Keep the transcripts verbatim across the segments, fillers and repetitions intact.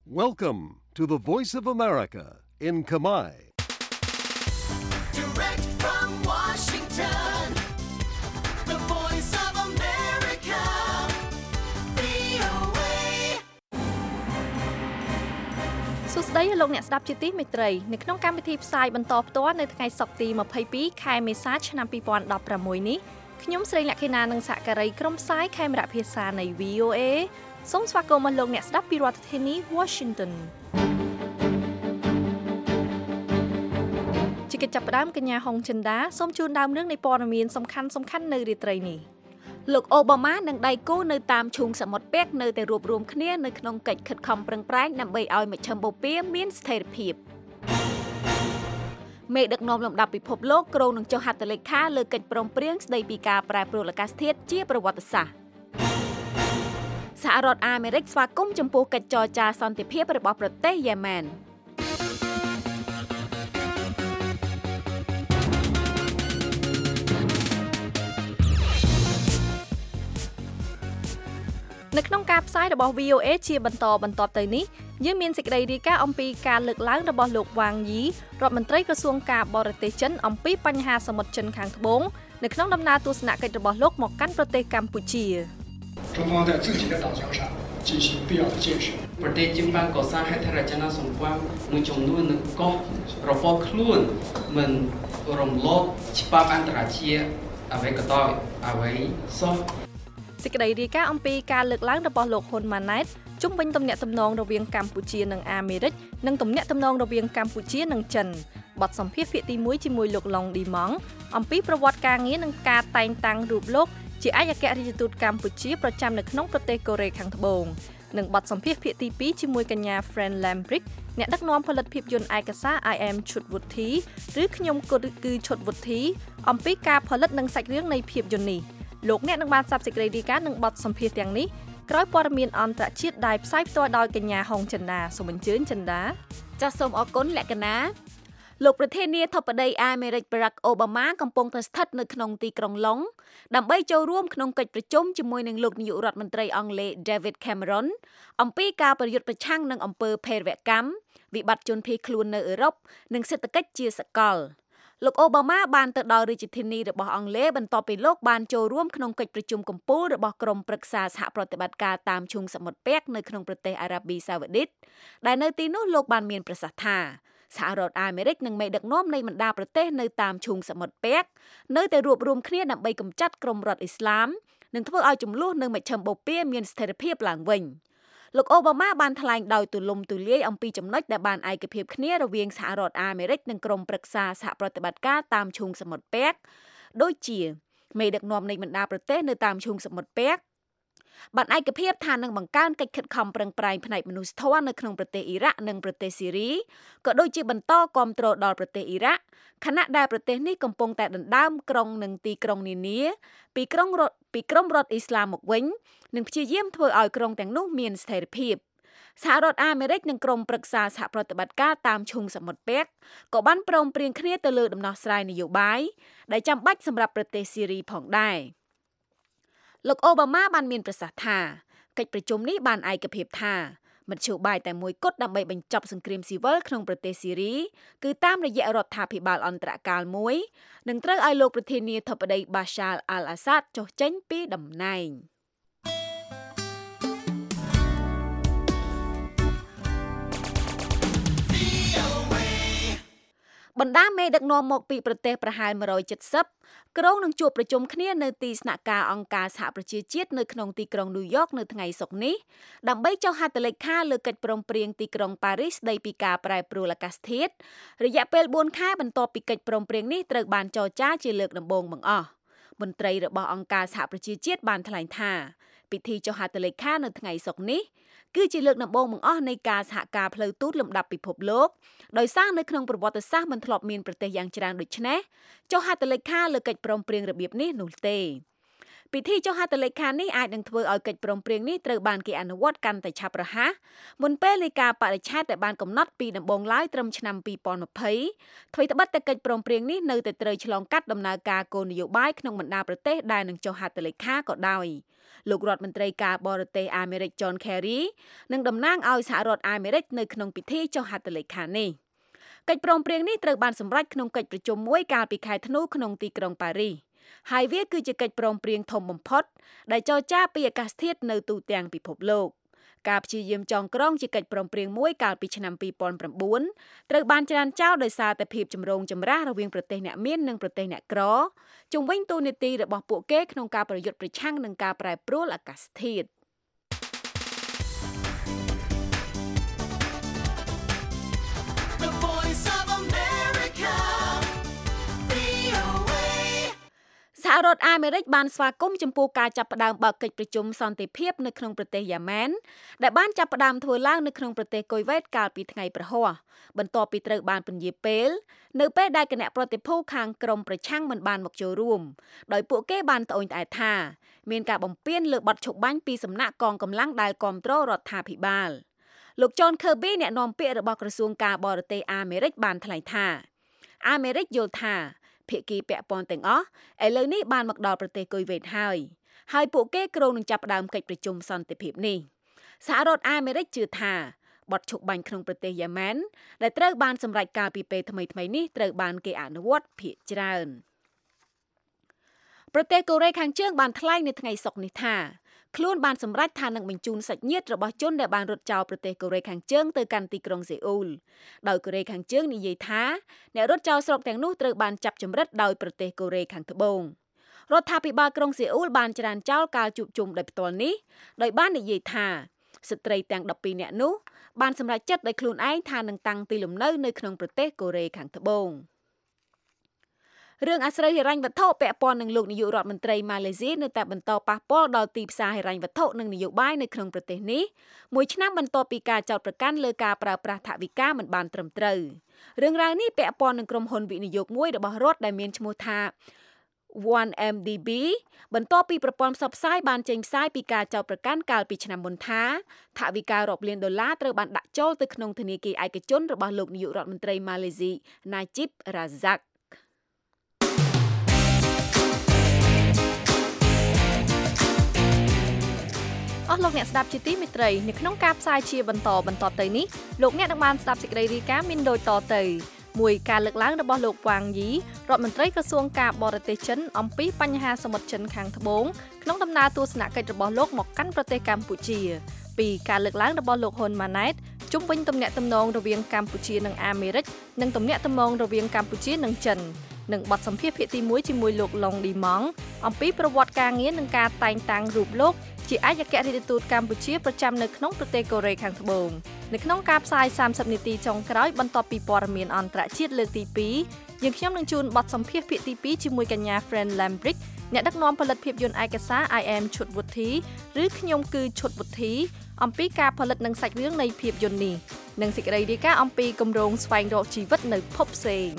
Welcome to the Voice of America in Khmer. Direct from Washington, the Voice of America, វី អូ เอសួស្តីលោកអ្នកស្ដាប់ជាទីមេត្រីនៅក្នុងកម្មវិធីផ្សាយបន្តផ្ទាល់នៅថ្ងៃសុក្រទីម្ភៃពីរខែមេសាឆ្នាំពីរពាន់ដប់ប្រាំមួយនេះខ្ញុំស្រីលក្ខិណានិងសហការីក្រុមផ្សាយខេមរៈភាសានៃ វី អូ เอ សូមស្វាគមន៍មកលោកអ្នកស្ដាប់ពីរដ្ឋធានី Washington ជាកិច្ចចាប់ផ្ដើមកញ្ញាហុងចិន្តាសូមជូនដើមរឿងនៃព័ត៌មានសំខាន់សំខាន់នៅរាត្រីនេះលោកអូបាម៉ានិងដៃគូនៅតាមឈូងសមុទ្រពាក់នៅតែរួបរวมគ្នានៅក្នុងកិច្ចខិតខំប្រឹងប្រែងដើម្បីឲ្យមជ្ឈមបូព៌ាមានស្ថិរភាពមេដឹកនាំលំដាប់ពិភពលោកគ្រងនឹងចុះហត្ថលេខាលើកិច្ចព្រមព្រៀងស្តីពីការប្រែប្រួលអាកាសធាតុជាប្រវត្តិសាស្ត្រសហរដ្ឋអាមេរិកស្វាគមន៍ចំពោះកិច្ចចរចាសន្តិភាពរបស់ប្រទេសយេម៉ែននៅក្នុងការផ្សាយរបស់ វី អូ เอ ជាបន្តបន្ទាប់ទៅនេះយើងមានសេចក្តីរាយការណ៍អំពីការលើកឡើងរបស់លោកវ៉ាងយីរដ្ឋមន្ត្រីក្រសួងការបរទេសចិនអំពីបញ្ហាសមុទ្រចិនខាងត្បូងនៅក្នុងដំណើរទស្សនកិច្ចរបស់លោកមកកាន់ប្រទេសកម្ពុជា中方在自己的岛礁上进行必要的建设ប្រទេសជើងបានកសាងហេដ្ឋារចនាសម្ព័ន្ធមួយចំនួននៅកោះរបស់ខ្លួនមិនរំលោភច្បាប់អន្តរជាតិអ្វីក៏ដោយអ្វីសោះសេចក្តីរាយការណ៍អំពីការលើកឡើងរបស់លោកហ៊ុនម៉ាណែតជុំវិញទំនាក់ទំនងរវាងកម្ពុជានិងអាមេរិកនិងទំនាក់ទំនងរវាងកម្ពុជានិងចិនបទសម្ភាសន៍ភាគទីមួយជាមួយលោកឡុងឌីម៉ង់អំពីប្រវត្តិការងារនិងការតែងតាំងរូបលោកជាឯកអគ្គរដ្ឋទូតកម្ពុជាប្រចាំនៅក្នុងប្រទេសកូរ៉េខាងត្បូងនិងបទសម្ភាសន៍ភាគទីពីរជាមួយកញ្ញា Friend Lambrick អ្នកដឹកនាំផលិតភាពយន្តឯកសារ I am ឈុតវុធី ឬខ្ញុំគឺឈុតវុធីអំពីការផលិតនិងសាច់រឿងនៃភាពយន្តនេះលោកអ្នកនឹងបានស្ដាប់សេចក្តីរាយការណ៍និងបទសម្ភាសន៍ទាំងនេះក្រោយព័ត៌មានអន្តរជាតិដែលផ្សាយផ្ទាល់ដោយកញ្ញាហុងចិន្តាសូមអញ្ជើញចិន្តាចាសសូមអរគុណលក្ខណាលោកប្រធានាធិបតីអាមេរិក Barack Obama កំពុងតែស្ថិតនៅក្នុងទីក្រុងឡុងដើម្បីចូលរួមក្នុងកិច្ចប្រជុំជាមួយនឹងលោកនាយករដ្ឋមន្ត្រីអង់គ្លេស David Cameron អំពីការប្រយុទ្ធប្រឆាំងនឹងអំពើភេរវកម្មវិបត្តិជនភៀសខ្លួននៅអឺរ៉ុបនិងសេដ្ឋកិច្ចជាសកលលោកអូបាម៉ាបានទៅដល់រាជធានីរបស់អង់គ្លេសបន្ទាប់ពីលោកបានចូលរួមក្នុងកិច្ចប្រជុំកំពូលរបស់ក្រុមប្រឹក្សាសហប្រតិបត្តិការតាមឈូងសមុទ្រពាក់នៅក្នុងប្រទេសអារ៉ាប៊ីសាអូឌីតដែលនៅទីនោះលោកបានមានប្រសាសន៍ថាសហរដ្ឋអាមេរិកនិងមេដឹកនាំនៃបណ្ដាប្រទេសនៅតាមឈូងសមុទ្រពាក់នៅតែរួបរวมគ្នាដើម្បីកម្ចាត់ក្រុមរដ្ឋអ៊ីស្លាមនិងធ្វើឲ្យចំនួននៅមជ្ឈមបូព៌ាមានស្ថិរភាពឡើងវិញលោកអូបាម៉ាបានថ្លែងដោយទូលំទូលាយអំពីចំណុចដែលបានឯកភាពគ្នារវាងសហរដ្ឋអាមេរិកនិងក្រុមប្រឹក្សាសហប្រតិបត្តិការតាមឈូងសមុទ្រពាក់ដូចជាមេដឹកនាំនៃបណ្ដាប្រទេសនៅតាមឈូងសមុទ្រពាក់បានឯកភាពថានឹងបង្កើនកិច្ចខិតខំប្រឹងប្រែងផ្នែកមនុស្សធម៌នៅក្នុងប្រទេសអ៊ីរ៉ាក់និងប្រទេសស៊ីរីក៏ដូចជាបន្តគាំទ្រដល់ប្រទេសអ៊ីរ៉ាក់ខណៈដែលប្រទេសនេះកំពុងតែដណ្ដើមក្រុងនិងទីក្រុងនានាពីក្រុងរដ្ឋពីក្រុមរដ្ឋអ៊ីស្លាមមកវិញនិងព្យាយាមធ្វើឲ្យក្រុងទាំងនោះមានស្ថិរភាពសហរដ្ឋអាមេរិកនិងក្រុមប្រឹក្សាសហប្រតិបត្តិការតាមឈូងសមុទ្រពាក់ក៏បានព្រមព្រៀងគ្នាទៅលើដំណោះស្រាយនយោបាយដែលចាំបាច់សម្រាប់ប្រទេសស៊ីរីផងដែរលោកអូបាម៉ាបានមានប្រសាសន៍ថាកិច្ចប្រជុំនេះបានឯកភាពថាមធ្យោបាយតែមួយគត់ដើម្បីបញ្ចប់សង្គ្រាមស៊ីវិលក្នុងប្រទេសស៊ីរីគឺតាមរយៈរដ្ឋាភិបាលអន្តរកាលមួយនឹងត្រូវឲ្យលោកប្រធានាធិបតី Bashar al-Assad ចុះចេញពីតំណែងបណ្ដាមេដឹកនាំមកពីប្រទេសប្រហែលមួយរយเจ็ดสิบក្រុងនឹងជួបប្រជុំគ្នានៅទីស្នាក់ការអង្គការសហប្រជាជាតិនៅក្នុងទីក្រុងញូវយ៉កនៅថ្ងៃសុក្រនេះដើម្បីចុះហត្ថលេខាលើកិច្ចព្រមព្រៀងទីក្រុងប៉ារីសស្តីពីការប្រែប្រួលអាកាសធាតុរយៈពេលបួនខែបន្ទាប់ពីកិច្ចព្រមព្រៀងនេះត្រូវបានចរចាជាលើកដំបូងបង្អស់មន្ត្រីរបស់អង្គការសហប្រជាជាតិបានថ្លែងថាពិធីចុះហត្ថលេខានៅថ្ងៃសុក្រនេះគឺជាលើកដំបូងបង្អស់នៃការសហការផ្លូវទូតលំដាប់ពិភពលោកដោយសារនៅក្នុងប្រវត្តិសាស្ត្រមិនធ្លាប់មានប្រទេសយ៉ាងច្រើនដូចនេះចុះហត្ថលេខាលើកិច្ចព្រមព្រៀងរបៀបនេះនោះទេពិធីចុះហត្ថលេខានេះអាចនឹងធ្វើឲ្យកិច្ចព្រមព្រៀងនេះត្រូវបានគេអនុវត្តកាន់តែឆាប់រហ័សមុនពេលនៃការបរិច្ឆេទដែលបានកំណត់ពីដំបូងឡើយត្រឹមឆ្នាំពីរពាន់ยี่สิบថ្មីត្បិតតែកិច្ចព្រមព្រៀងនេះនៅតែត្រូវឆ្លងកាត់ដំណើរការគោលនយោបាយក្នុងបណ្ដាប្រទេសដែលនឹងចុះហត្ថលេខាក៏ដោយលោករដ្ឋមន្ត្រីការបរទេសអាមេរិក John Kerry នឹងតំណាងឲ្យសហរដ្ឋអាមេរិកនៅក្នុងពិធីចុះហត្ថលេខានេះកិច្ចព្រមព្រៀងនេះត្រូវបានសម្រេចក្នុងកិច្ចប្រជុំមួយកាលពីខែធ្នូក្នុងទីក្រុងប៉ារីសហើយវាគឺជាកិច្ចព្រមព្រៀងធំបំផុតដែលចរចាពីអាកាសធាតុនៅទូទាំងពិភពលោកការព្យាយាមចងក្រងជាកិច្ចព្រមព្រៀងមួយកាលពីឆ្នាំពីរពាន់ប្រាំបួនត្រូវបានច្រានចោលដោយសារតែភាពចម្រូងចម្រាសរវាងប្រទេសអ្នកមាននិងប្រទេសអ្នកក្រជុំវិញតួនាទីរបស់ពួកគេក្នុងការប្រយុទ្ធប្រឆាំងនឹងការប្រែប្រួលអាកាសធាតុសហរដ្ឋអាមេរិកបានស្វាគមន៍ចំពោះការចាប់ផ្ដើមបើកកិច្ចប្រជុំសន្តិភាពនៅក្នុងប្រទេសយ៉ាម៉ែនដែលបានចាប់ផ្ដើមធ្វើឡើងនៅក្នុងប្រទេសគុយវ៉េតកាលពីថ្ងៃប្រហ័សបន្ទាប់ពីត្រូវបានពន្យាពេលនៅពេលដែលគណៈប្រតិភូខាងក្រមប្រឆាំងមិនបានមកចូលរួមដោយពួកគេបានត្អូញត្អែថាមានការបំពានលើបទឈប់បាញ់ពីសំណាក់កងកម្លាំងដែលគាំទ្ររដ្ឋាភិបាលលោក John Kirby អ្នកនាំពាក្យរបស់ក្រសួងការបរទេសអាមេរិកបានថ្លែងថាអាមេរិកយល់ថាភាគីពាក់ព័ន្ធទាំងអស់ឥឡូវនេះបានមកដល់ប្រទេសគុយវ៉េតហើយហើយពួកគេគ្រោងនឹងចាប់ផ្ដើមកិច្ចប្រជុំសន្តិភាពនេះសហរដ្ឋអាមេរិកជឿថាបទឈប់បាញ់ក្នុងប្រទេសយ៉ាម៉ែនដែលត្រូវបានសម្រេចកាលពីពេលថ្មីៗនេះត្រូវបានគេអនុវត្តភាគច្រើនប្រទេសកូរ៉េខាងជើងបានថ្លែងនៅថ្ងៃសុក្រនេះថាខ្លួនបានសម្រេចថានឹងបញ្ជូនសាច់ញាតិរបស់ជនដែលបានរត់ចោលប្រទេសកូរ៉េខាងជើងទៅកាន់ទីក្រុងសេអ៊ូលដោយកូរ៉េខាងជើងនិយាយថាអ្នករត់ចោលស្រុកទាំងនោះត្រូវបានចាប់ចម្រិតដោយប្រទេសកូរ៉េខាងត្បូងរដ្ឋាភិបាលក្រុងសេអ៊ូលបានច្រានចោលការជួបជុំដោយផ្ទាល់នេះដោយបាននិយាយថាស្ត្រីទាំងដប់ពីរនាក់នោះបានសម្រេចចិត្តដោយខ្លួនឯងថានឹងតាំងទីលំនៅនៅក្នុងប្រទេសកូរ៉េខាងត្បូងរឿងអាស្រូវហិរញ្ញវត្ថុពាក់ព័ន្ធនឹងលោកនាយករដ្ឋមន្ត្រីម៉ាឡេស៊ីនៅតែបន្តប៉ះពាល់ដល់ទីផ្សារហិរញ្ញវត្ថុនិងនយោបាយនៅក្នុងប្រទេសនេះមួយឆ្នាំបន្ទាប់ពីការចោទប្រកាន់លើការប្រើប្រាស់ថវិកាមិនបានត្រឹមត្រូវរឿងរ៉ាវនេះពាក់ព័ន្ធនឹងក្រុមហ៊ុនវិនិយោគមួយរបស់រដ្ឋដែលមានឈ្មោះថា one M D B បន្ទាប់ពីប្រព័ន្ធផ្សព្វផ្សាយបានចេញផ្សាយពីការចោទប្រកាន់កាលពីឆ្នាំមុនថាថវិការាប់លានដុល្លារត្រូវបានដាក់ចូលទៅក្នុងធនាគារឯកជនរបស់លោកនាយករដ្ឋមន្ត្រីម៉ាឡេស៊ី Najib Razakអស់លោកអ្នកស្ដាប់ជាទីមេត្រីនៅក្នុងការផ្សាយជាបន្តបន្តទៅនេះលោកអ្នកនឹងបានស្ដាប់សេចក្តីរាយការណ៍មានដូចតទៅមួយការលើកឡើងរបស់លោកវ៉ាងយីរដ្ឋមន្ត្រីក្រសួងការបរទេសចិនអំពីបញ្ហាសមុទ្រចិនខាងត្បូងក្នុងដំណើរទស្សនកិច្ចរបស់លោកមកកាន់ប្រទេសកម្ពុជាពីការលើកឡើងរបស់លោកហ៊ុនម៉ាណែតជុំវិញទំនាក់ទំនងរវាងកម្ពុជានិងអាមេរិកនិងទំនាក់ទំនងរវាងកម្ពុជានិងចិននិងបទសម្ភាសន៍ភាគទីមួយជាមួយលោកឡុងឌីម៉ង់អំពីប្រវត្តិការងារនិងការតែងតាំងរូបលោកជាឯកអគ្គរដ្ឋទូតកម្ពុជាប្រចាំនៅក្នុងប្រទេសកូរ៉េខាងត្បូងនៅក្នុងការផ្សាយសាមសិបនាទីចុងក្រោយបន្ទាប់ពីព័ត៌មានអន្តរជាតិលើកទីពីរយើងខ្ញុំនឹងជូនបទសម្ភាសន៍ភាគទីពីរជាមួយកញ្ញា Friend Lambrick អ្នកដឹកនាំផលិតភាពយន្តឯកសារ I am ឈុតវុធី ឬខ្ញុំគឺឈុតវុធីអំពីការផលិតនិងសាច់រឿងនៃភាពយន្តនេះនិងសេចក្តីរាយការណ៍អំពីគម្រោងស្វែងរកជីវិតនៅភពផ្សេង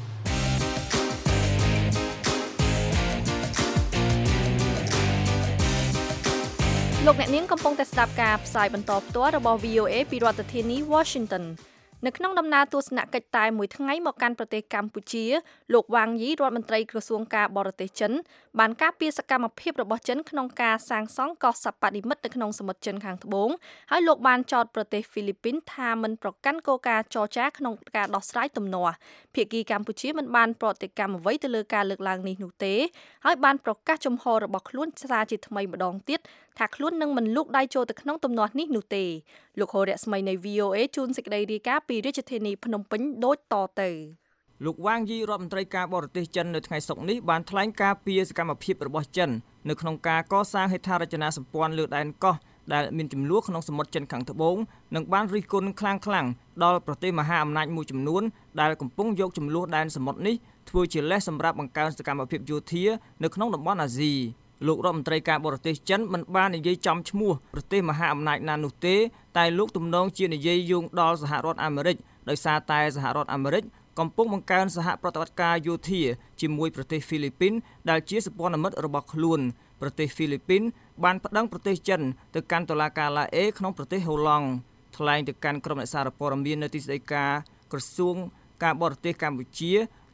លោកអ្នកនាងកំពុងតែស្ដាប់ការផ្សាយបន្តផ្ទាល់របស់ V O A ពីរដ្ឋធានី Washington នៅក្នុងដំណើរទស្សនកិច្ចតែមួយថ្ងៃមកកាន់ប្រទេសកម្ពុជាលោកវ៉ាងយីរដ្ឋមន្ត្រីក្រសួងការបរទេសចិនបានការពារសកម្មភាពរបស់ចិនក្នុងការសាងសង់កោះសប្បនិមិត្តនៅក្នុងសមុទ្រចិនខាងត្បូងហើយលោកបានចោទប្រទេសហ្វីលីពីនថាមិនប្រកាន់គោលការណ៍ចរចាក្នុងការដោះស្រាយទំនាស់ភាគីកម្ពុជាមិនបានប្រតិកម្មអ្វីទៅលើការលើកឡើងនេះនោះទេហើយបានប្រកាសជំហររបស់ខ្លួនសារជាថ្មីម្ដងទៀតថាខ្លួននឹងមិនលូកដៃចូលទៅក្នុងទំនាស់នេះនោះទេលោកហូរៈស្មីនៃ V O A ជូនសេចក្តីរាយការណ៍ពីរាជធានីភ្នំពេញដូចតទៅលោកវ៉ាងយីរដ្ឋមន្ត្រីការបរទេសចិននៅថ្ងៃសុក្រនេះបានថ្លែងការពីសកម្មភាពរបស់ចិននៅក្នុងការកសាងហេដ្ឋារចនាសម្ព័ន្ធលើដែនកោះដែលមានចំនួនក្នុងសមុទ្រចិនខាងត្បូងនិងបានរិះគន់ខ្លាំងខ្លាំងដល់ប្រទេសមហាអំណាចមួយចំនួនដែលកំពុងយកចំនួនដែនសមុទ្រនេះធ្វើជាលេសសម្រាប់បង្កើនសកម្មភាពយោធានៅក្នុងតំបន់អាស៊ីលោករដ្ឋមន្ត្រីការបរទេសចិនមិនបាននិយាយចំឈ្មោះប្រទេសមហាអំណាចណានោះទេតែលោកទំនងជានិយាយយោងដល់សហរដ្ឋអាមេរិកដោយសារតែសហរដ្ឋអាមេរិកកំពុងបង្កើនសហប្រតិបត្តិការយោធាជាមួយប្រទេសហ្វីលីពីនដែលជាសម្ព័ន្ធមិត្តរបស់ខ្លួនប្រទេសហ្វីលីពីនបានប្តឹងប្រទេសចិនទៅកាន់តុលាការឡាអេក្នុងប្រទេសហូឡង់ថ្លែងទៅកាន់ក្រុមអ្នកសារព័ត៌មាននៅទីស្តីការក្រសួងការបរទេសកម្ពុជាលោក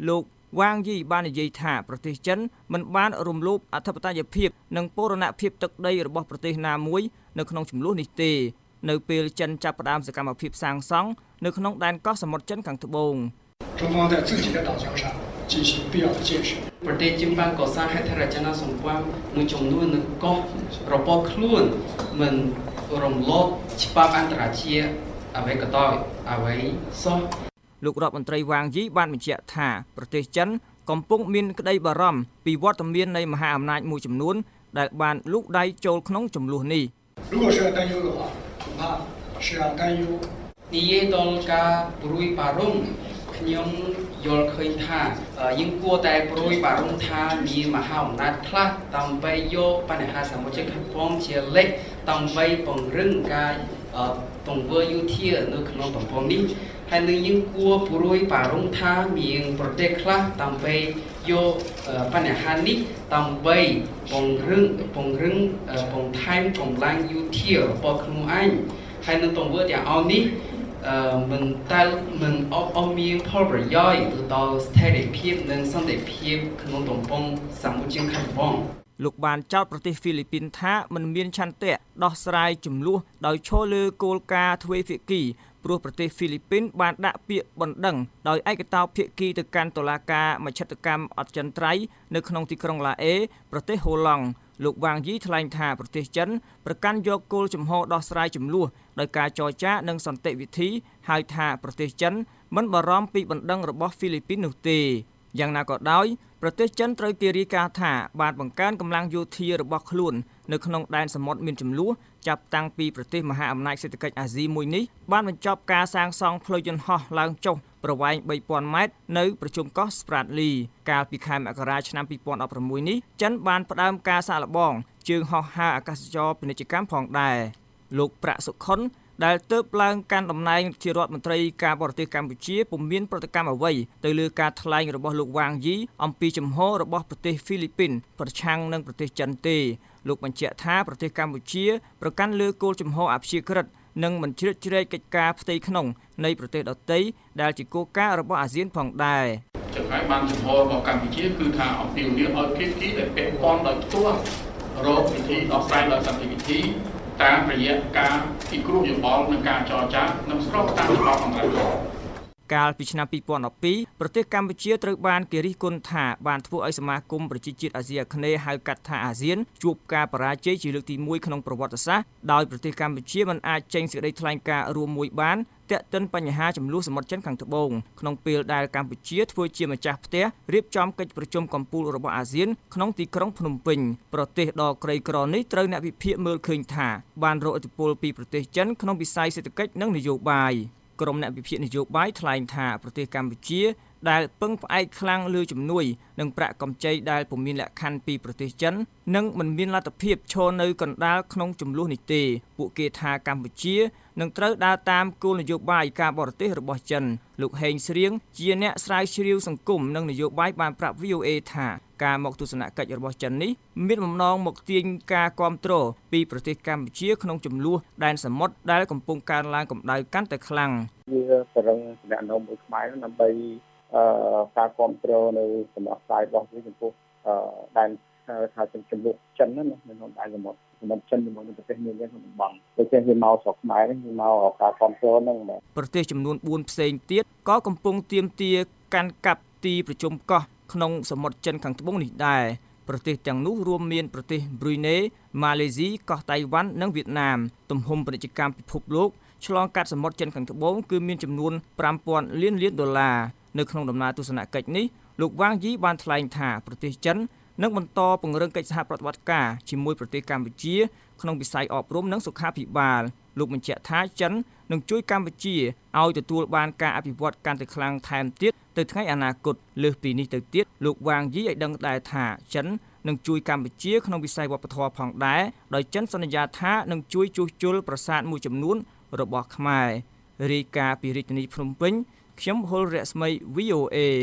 វ៉ាងយីបាននិយាយថាប្រទេសចិនមិនបានរំលោភអធិបតេយ្យភាពនិងបូរណភាពទឹកដីរបស់ប្រទេសណាមួយនៅក្នុងចំនួននេះទេនៅពេលចិនចាប់ផ្ដើមសកម្មភាពសាងសង់នៅក្នុងដែនកោះសមុទ្រចិនខាងត្បូង中方在自己的岛礁上进行必要的建设。 ប្រទេសចិនបានកសាងហេដ្ឋារចនាសម្ព័ន្ធមួយចំនួននៅកោះរបស់ខ្លួនមិនរំលោភច្បាប់អន្តរជាតិអ្វីក៏ដោយអ្វីសោះលោករដ្ឋមន្ត្រីវ៉ាងយីបានបញ្ជាក់ថាប្រទេសចិនកំពុងមានក្តីបារម្ភពីវត្តមាននៃមហាអំណាចមួយចំនួនដែលបានលូកដៃចូលក្នុងចំនួននេះ如果是要担忧的话，恐怕是要担忧និយាយដល់ការព្រួយបារម្ភខ្ញុំយល់ឃើញថាយើងគួរតែព្រួយបារម្ភថាមានមហាអំណាចខ្លះដើម្បីយកបញ្ហាសមុទ្រចិនខាងត្បូងជាលេខដើម្បីពង្រឹងការទង្វើយោធានៅក្នុងតំបន់នេះហើយនឹងយើងគួរព្រួយបារម្ភថាមានប្រទេសខ្លះដើម្បីយកបញ្ហានេះដើម្បីពង្រឹងពង្រឹងបង្ថែមកម្លាំងយោធារបស់ខ្លួនឯងហើយនឹងទង្វើទាំងអស់នេះមិនតែមិនអបអមានផលប្រយោជន៍ទៅដល់ស្ថិរភាពនិងសន្តិភាពក្នុងតំបន់សមុទ្រចិនខាងត្បូងលោកបានចោទប្រទេសហ្វីលីពីនថាមិនមានឆន្ទៈដោះស្រាយចំនួនដោយឈលលើគោលការណ៍ទ្វេភាគីព្រោះប្រទេសហ្វីលីពីនបានដាក់ពាក្យបណ្ដឹងដោយឯកតោភាគីទៅកាន់តុលាការមជ្ឈត្តកម្មអចិន្ត្រៃយ៍នៅក្នុងទីក្រុងឡាអេប្រទេសហូឡង់លោកវ៉ាងយីថ្លែងថាប្រទេសចិនប្រកាន់យកគោលជំហរដោះស្រាយចំនួនដោយការចរចានិងសន្តិវិធីហើយថាប្រទេសចិនមិនបារម្ភពីបណ្ដឹងរបស់ហ្វីលីពីននោះទេយ៉ាងណាក៏ដោយប្រទេសចិនត្រូវគេរាយការណ៍ថាបានបង្កើនកម្លាំងយោធារបស់ខ្លួននៅក្នុងដែនសមុទ្រមានចំនួនចាប់តាំងពីប្រទេសមហាអំណាចសេដ្ឋកិច្ចអាស៊ីមួយនេះបានបញ្ចប់ការសាងសង់ផ្លូវយន្តហោះឡើងចុះប្រវែងបីពាន់ម៉ែត្រនៅប្រជុំកោះ Spratly កាលពីខែមករាឆ្នាំពីរពាន់ដប់ប្រាំមួយនេះចិនបានផ្ដើមការសាកល្បងជើងហោះហើរអាកាសចរពាណិជ្ជកម្មផងដែរលោកប្រាក់សុខុនដែលទៅឡើងកាន់តំណែងជារដ្ឋមន្ត្រីការបរទេសកម្ពុជាពុំមានប្រតិកម្មអ្វីទៅលើការថ្លែងរបស់លោកវ៉ាងយីអំពីជំហររបស់ប្រទេសហ្វីលីពីនប្រឆាំងនឹងប្រទេសចិនទេលោកបញ្ជាក់ថាប្រទេសកម្ពុជាប្រកាន់លើគោលជំហរអព្យាក្រឹតនិងមិនជ្រៀតជ្រែកកិច្ចការផ្ទៃក្នុងនៃប្រទេសដទៃដែលជាគោលការណ៍របស់អាស៊ានផងដែរចំណាយបានជំហររបស់កម្ពុជាគឺថាអំពីលៀងឲ្យភាគីដែលពាក់ព័ន្ធដោយផ្ទាល់រកវិធីដោះស្រាយដោយសន្តិវិធីតាមរយៈការពិគ្រោះយោបល់និងការចរចានិងស្របតាមច្បាប់អន្តរជាតិកាលពីឆ្នាំពីរពាន់ដប់ពីរប្រទេសកម្ពុជាត្រូវបានគេរិះគន់ថាបានធ្វើឲ្យសមាគមប្រជាជាតិអាស៊ីអាគ្នេយ៍ហៅកាត់ថាអាស៊ានជួបការបរាជ័យជាលើកទីមួយក្នុងប្រវត្តិសាស្ត្រដោយប្រទេសកម្ពុជាមិនអាចចេញសេចក្តីថ្លែងការណ៍រួមមួយបានទាក់ទិនបញ្ហាចំនួនសមុទ្រចិនខាងត្បូងក្នុងពេលដែលកម្ពុជាធ្វើជាម្ចាស់ផ្ទះរៀបចំកិច្ចប្រជុំកំពូលរបស់អាស៊ានក្នុងទីក្រុងភ្នំពេញប្រទេសដ៏ក្រីក្រនេះត្រូវអ្នកវិភាគមើលឃើញថាបានរងឥទ្ធិពលពីប្រទេសចិនក្នុងវិស័យសេដ្ឋកិច្ចនិងនយោបាយក្រុមអ្នកវិភាគនយោបាយថ្លែងថាប្រទេសកម្ពុជាដែលពឹងផ្អែកខ្លាំងលើជំនួយនិងប្រាក់កម្ចីដែលពុំមានលក្ខខណ្ឌពីប្រទេសចិននិងមិនមានលទ្ធភាពឈរនៅកណ្ដាលក្នុងចំនួននេះទេពួកគេថាកម្ពុជានឹងត្រូវដើរតាមគោលនយោបាយការបរទេសរបស់ចិនលោកហេងស្រៀងជាអ្នកស្រាវជ្រាវសង្គមនិងនយោបាយបានប្រាប់ វី អូ អេ ថាការមកទស្សនកិច្ចរបស់ចិននេះមានបំណងមកទាញការគាំទ្រពីប្រទេសកម្ពុជាក្នុងចំនួនដែនសមុទ្រដែលកំពុងកើនឡើងកម្ដៅកាន់តែខ្លាំងវាប្រឹងតំណែងមួយខ្មែរដើម្បីអឺការគាំទ្រនៅសំណុំខ្សែរបស់វាចំពោះអឺដែនថាចំនួនចិនណានៅក្នុងដែនសមុទ្រសម្រាប់ចិនជាមួយនឹងប្រទេសមាននៅក្នុងតំបន់ដូច្នេះវាមកស្រុកខ្មែរនេះវាមកការគាំទ្រហ្នឹងបាទប្រទេសចំនួនបួនផ្សេងទៀតក៏កំពុងទាមទារកាន់កាប់ទីប្រជុំកោះក្នុងសមុទ្រចិនខាងត្បូងនេះដែរប្រទេសទាំងនោះរួមមានប្រទេសប្រ៊ុយណេម៉ាឡេស៊ីកោះតៃវ៉ាន់និងវៀតណាមទំហំពាណិជ្ជកម្មពិភពលោកឆ្លងកាត់សមុទ្រចិនខាងត្បូងគឺមានចំនួនប្រាំពាន់លានលានដុល្លារនៅក្នុងដំណើរទស្សនកិច្ចនេះលោកវ៉ាងយីបានថ្លែងថាប្រទេសចិននឹងបន្តពង្រឹងកិច្ចសហប្រតិបត្តិការជាមួយប្រទេសកម្ពុជាក្នុងវិស័យអប់រំនិងសុខាភិបាលលោកបញ្ជាក់ថាចិននឹងជួយកម្ពុជាឲ្យទទួលបានការអភិវឌ្ឍកាន់តែខ្លាំងថែមទៀតទៅថ្ងៃអនាគតលើសពីនេះទៅទៀតលោកវ៉ាងយីឲ្យដឹងដែរថាចិននឹងជួយកម្ពុជាក្នុងវិស័យវប្បធម៌ផងដែរដោយចិនសន្យាថានឹងជួយជួសជុលប្រាសាទមួយចំនួនរបស់ខ្មែររាយការណ៍ពីរាជធានីភ្នំពេញខ្ញុំហុលរស្មី វី អូ អេ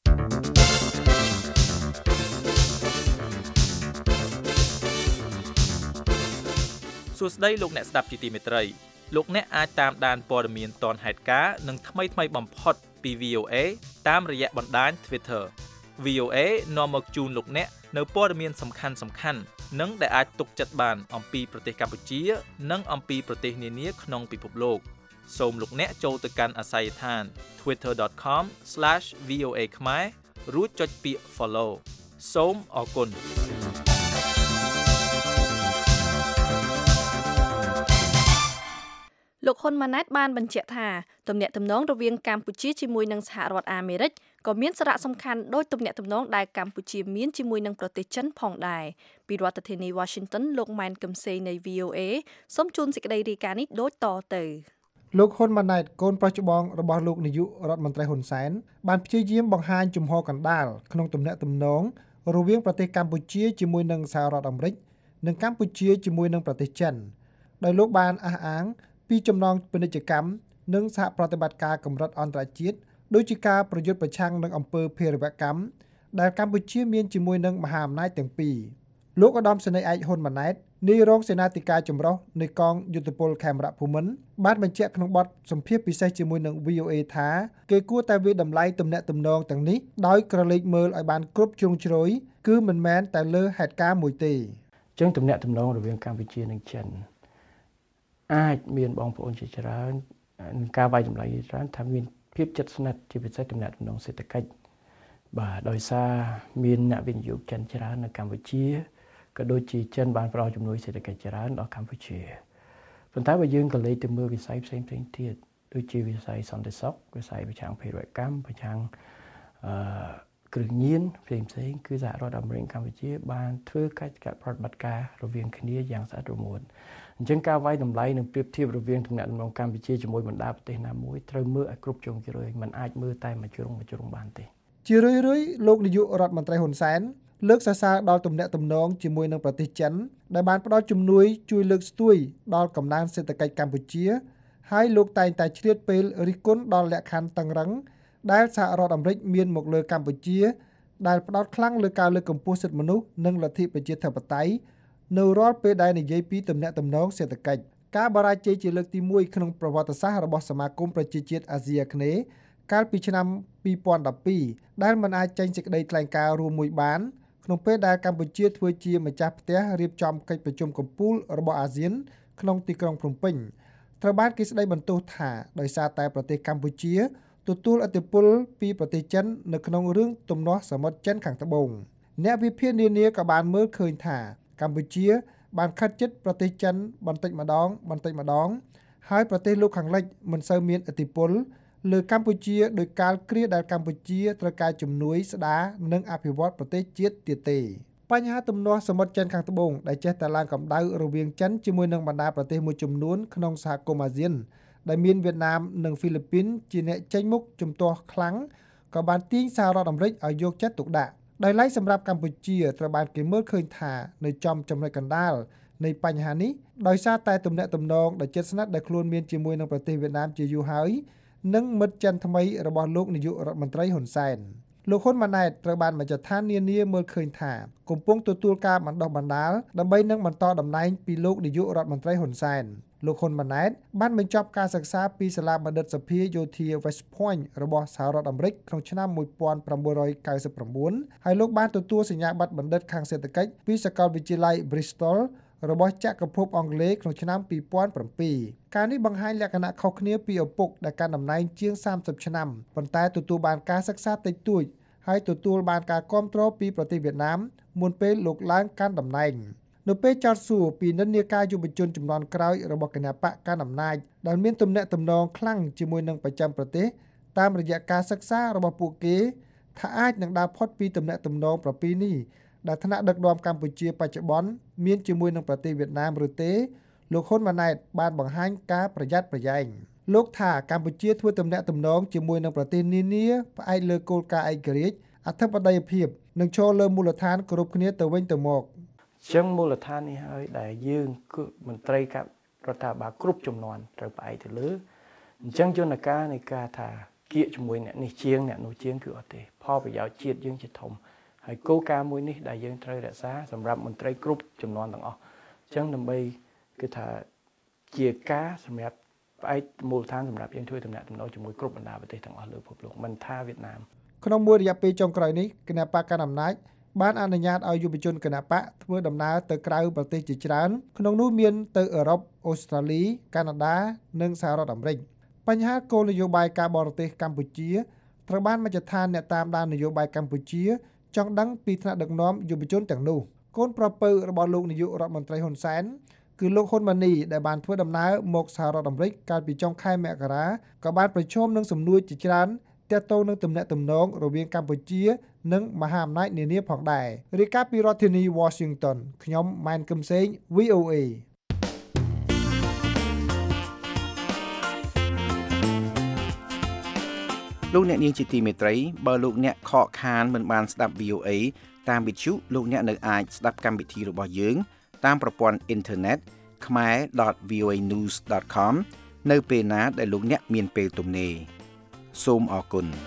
សួស្តីលោកអ្នកស្ដាប់ជាទីមេត្រីលោកអ្នកអាចតាមដានព័ត៌មានទាន់ហេតុការណ៍និងថ្មីថ្មីបំផុតពី វី អូ អេ តាមរយៈបណ្ដាញ Twitter វី អូ เอ នាំមកជូនលោកអ្នកនៅព័ត៌មានសំខាន់សំខាន់និងដែលអាចទុកចិត្តបានអំពីប្រទេសកម្ពុជានិងអំពីប្រទេសនានាក្នុងពិភពលោកសូមលោកអ្នកចូលទៅកាន់អាស័យដ្ឋាន twitter dot com slash v o a khmer រួចចុចពាក្យ follow សូមអរគុណលោកហ៊ុនម៉ាណែតបានបញ្ជាក់ថាទំនាក់ទំនងរវាងកម្ពុជាជាមួយនឹងសហរដ្ឋអាមេរិកក៏មានសារៈសំខាន់ដូចទំនាក់ទំនងដែលកម្ពុជាមានជាមួយនឹងប្រទេសចិនផងដែរពីរដ្ឋធានី Washington លោកម៉ែនកឹមសេងនៃ វី អូ เอ សូមជូនសេចក្តីរាយការណ៍នេះដូចតទៅលោកហ៊ុនម៉ាណែតកូនប្រុសច្បងរបស់លោកនាយករដ្ឋមន្ត្រីហ៊ុនសែនបានព្យាយាមបង្ហាញជំហរកណ្ដាលក្នុងទំនាក់ទំនងរវាងប្រទេសកម្ពុជាជាមួយនឹងសហរដ្ឋអាមេរិកនិងកម្ពុជាជាមួយនឹងប្រទេសចិនដោយលោកបានអះអាងពីចំណងពាណិជ្ជកម្មនិងសហប្រតិបត្តិការកម្រិតអន្តរជាតិដូចជាការប្រយុទ្ធប្រឆាំងនឹងអំពើភេរវកម្មដែលកម្ពុជាមានជាមួយនឹងមហាអំណាចទាំងពីរលោកឧត្តមសេនីយ៍ឯកហ៊ុនម៉ាណែតនាយរងសេនាធិការចម្រុះនៃកងយុទ្ធពលខេមរៈភូមិន្ទបានបញ្ជាក់ក្នុងបទសម្ភាសន៍ពិសេសជាមួយនឹង វី អូ เอ ថាគេគួរតែវាតម្លៃទំនាក់ទំនងទាំងនេះដោយក្រឡេកមើលឲ្យបានគ្រប់ជ្រុងជ្រោយគឺមិនមែនតែលើហេតុការណ៍មួយទេអញ្ចឹងទំនាក់ទំនងរវាងកម្ពុជានិងចិនអាចមានបងប្អូនជាច្រើននឹងការវាយតម្លៃជាច្រើនថាមានភាពជិតស្និទ្ធជាពិសេសទំនាក់ទំនងសេដ្ឋកិច្ចបាទដោយសារមានអ្នកវិនិយោគចិនច្រើននៅកម្ពុជាក៏ដូចជាចិនបានផ្ដល់ជំនួយសេដ្ឋកិច្ចច្រើនដល់កម្ពុជាប៉ុន្តែបើយើងក៏លេចទៅមើលវិស័យផ្សេងផ្សេងទៀតដូចជាវិស័យសន្តិសុខវិស័យប្រឆាំងភេរវកម្មប្រឆាំងអឺគ្រឿងញៀនផ្សេងផ្សេងគឺសហរដ្ឋអាមេរិកកម្ពុជាបានធ្វើកិច្ចការប្រតិបត្តិការរវាងគ្នាយ៉ាងស្អិតរមួតអញ្ចឹងការវាយតម្លៃនិងប្រៀបធៀបរវាងទំនាក់ទំនងកម្ពុជាជាមួយបណ្ដាប្រទេសណាមួយត្រូវមើលឲ្យគ្រប់ជ្រុងជ្រោយមិនអាចមើលតែមួយជ្រុងមួយជ្រុងបានទេជារឿយៗលោកនាយករដ្ឋមន្ត្រីហ៊ុនសែនលើកសរសើរដល់ទំនាក់ទំនងជាមួយនឹងប្រទេសចិនដែលបានផ្ដល់ជំនួយជួយលើកស្ទួយដល់កំណើនសេដ្ឋកិច្ចកម្ពុជាហើយលោកតែងតែឆ្លៀតពេលរិះគន់ដល់លក្ខខណ្ឌតឹងរ៉ឹងដែលសហរដ្ឋអាមេរិកមានមកលើកម្ពុជាដែលផ្ដោតខ្លាំងលើការលើកកម្ពស់សិទ្ធិមនុស្សនិងលទ្ធិប្រជាធិបតេយ្យនៅរាល់ពេលដែលនិយាយពីទំនាក់ទំនងសេដ្ឋកិច្ចការបរាជ័យជាលើកទីមួយក្នុងប្រវត្តិសាស្ត្ររបស់សមាគមប្រជាជាតិអាស៊ីអាគ្នេយ៍កាលពីឆ្នាំពីរពាន់ដប់ពីរដែលមិនអាចចេញសេចក្តីថ្លែងការណ៍រួមមួយបានក្នុងពេលដែលកម្ពុជាធ្វើជាម្ចាស់ផ្ទះរៀបចំកិច្ចប្រជុំកំពូលរបស់អាស៊ានក្នុងទីក្រុងភ្នំពេញត្រូវបានគេស្ដីបន្ទោសថាដោយសារតែប្រទេសកម្ពុជាទទួលឥទ្ធិពលពីប្រទេសចិននៅក្នុងរឿងទំនាស់សមុទ្រចិនខាងត្បូងអ្នកវិភាគនានាក៏បានមើលឃើញថាកម្ពុជាបានខិតជិតប្រទេសចិនបន្តិចម្ដងបន្តិចម្ដងហើយប្រទេសលោកខាងលិចមិនសូវមានឥទ្ធិពលលើកម្ពុជាដោយកាលគ្រាដែលកម្ពុជាត្រូវការជំនួយស្ដារនិងអភិវឌ្ឍប្រទេសជាតិទៀតទេបញ្ហាទំនាស់សមុទ្រចិនខាងត្បូងដែលចេះតែឡើងកម្ដៅរវាងចិនជាមួយនឹងបណ្ដាប្រទេសមួយចំនួនក្នុងសហគមន៍អាស៊ានដែលមានវៀតណាមនិងហ្វីលីពីនជាអ្នកចេញមុខជំទាស់ខ្លាំងក៏បានទាញសហរដ្ឋអាមេរិកឲ្យយកចិត្តទុកដាក់ដោយឡែកសម្រាប់កម្ពុជាត្រូវបានគេមើលឃើញថានៅចំចំណុចកណ្ដាលនៃបញ្ហានេះដោយសារតែទំនាក់ទំនងដ៏ជិតស្និទ្ធដែលខ្លួនមានជាមួយនឹងប្រទេសវៀតណាមជាយូរហើយនិងមិត្តចិនថ្មីរបស់លោកនាយករដ្ឋមន្ត្រីហ៊ុនសែនលោកហ៊ុនម៉ាណែតត្រូវបានមជ្ឈដ្ឋាននានាមើលឃើញថាកំពុងទទួលការបណ្ដុះបណ្ដាលដើម្បីនឹងបន្តតំណែងពីលោកនាយករដ្ឋមន្ត្រីហ៊ុនសែនលោកហ៊ុនម៉ាណែតបានបញ្ចប់ការសិក្សាពីសាលាបណ្ឌិតសភាយោធា West Point របស់សហរដ្ឋអាមេរិកក្នុងឆ្នាំmột nghìn chín trăm chín mươi chínហើយលោកបានទទួលសញ្ញាបត្របណ្ឌិតខាងសេដ្ឋកិច្ចពីសាកលវិទ្យាល័យ Bristol របស់ចក្រភពអង់គ្លេសក្នុងឆ្នាំពីរពាន់bảyការនេះបង្ហាញលក្ខណៈខុសគ្នាពីឪពុកដែលកាន់តំណែងជាងសាមសិបឆ្នាំប៉ុន្តែទទួលបានការសិក្សាតិចតួចហើយទទួលបានការគាំទ្រពីប្រទេសវៀតណាមមុនពេលលោកឡើងកាន់តំណែងនៅពេលចោទសួរពីនិន្នាការយុវជនជំនាន់ក្រោយរបស់គណបកកាន់អំណាចដែលមានទំនាក់ទំនងខ្លាំងជាមួយនឹងប្រចាំប្រទេសតាមរយៈការសិក្សារបស់ពួកគេថាអាចនឹងដើរផុតពីទំនាក់ទំនងប្រពៃណីដែលថ្នាក់ដឹកនាំកម្ពុជាបច្ចុប្បន្នមានជាមួយនឹងប្រទេសវៀតណាមឬទេលោកហ៊ុនម៉ាណែតបានបង្ហាញការប្រយ័ត្នប្រយែងលោកថាកម្ពុជាធ្វើទំនាក់ទំនងជាមួយនឹងប្រទេសនានាផ្អែកលើគោលការណ៍ឯករាជ្យអធិបតេយ្យភាពនិងឈរលើមូលដ្ឋានគោរពគ្នាទៅវិញទៅមកចឹងមូលដ្ឋាននេះហើយដែលយើងគឺមន្ត្រីរដ្ឋាភិបាលគ្រប់ជំនាន់ត្រូវផ្អែកទៅលើអញ្ចឹងយន្តការនៃការថាគៀកជាមួយអ្នកនេះជាងអ្នកនោះជាងគឺអត់ទេផលប្រយោជន៍ជាតិយើងជាធំហើយគោលការណ៍មួយនេះដែលយើងត្រូវរក្សាសម្រាប់មន្ត្រីគ្រប់ជំនាន់ទាំងអស់អញ្ចឹងដើម្បីគឺថាជាការសម្រាប់ផ្អែកមូលដ្ឋានសម្រាប់យើងធ្វើដំណាក់ដំណងជាមួយគ្រប់បណ្ដាប្រទេសទាំងអស់លើពិភពលោកមិនថាវៀតណាមក្នុងមួយរយៈពេលចុងក្រោយនេះគណៈបកកណ្ដាលអំណាចបានអនុញ្ញាតឲ្យយុវជនគណៈបកធ្វើដំណើរទៅក្រៅប្រទេសជាច្រើនក្នុងនោះមានទៅអឺរ៉ុបអូស្ត្រាលីកាណាដានិងសហរដ្ឋអាមេរិកបញ្ហាគោលនយោបាយការបរទេសកម្ពុជាត្រូវបានមជ្ឈដ្ឋានអ្នកតាមដាននយោបាយកម្ពុជាចង់ដឹងពីថ្នាក់ដឹកនាំយុវជនទាំងនោះកូនប្រពៅរបស់លោកនាយករដ្ឋមន្ត្រីហ៊ុនសែនគឺលោកហ៊ុនម៉ាណីដែលបានធ្វើដំណើរមកសហរដ្ឋអាមេរិកកាលពីចុងខែមករាក៏បានប្រឈមនឹងសំណួរជាច្រើនទាក់ទងនឹងទំនាក់ទំនងរវាងកម្ពុជានិងមហាអំណាចនានាផងដែររាយការណ៍ពីរដ្ឋធានី Washington ខ្ញុំម៉ែនកឹមសេង វី អូ เอលោកអ្នកនាងជាទីមេត្រីបើលោកអ្នកខកខានមិនបានស្ដាប់ វី អូ เอ តាមវិទ្យុលោកអ្នកនៅអាចស្ដាប់កម្មវិធីរបស់យើងតាមប្រព័ន្ធអ៊ីនធឺណិត khmer dot v o a news dot com នៅពេលណាដែលលោកអ្នកមានពេលទំនេរសូមអរគុណ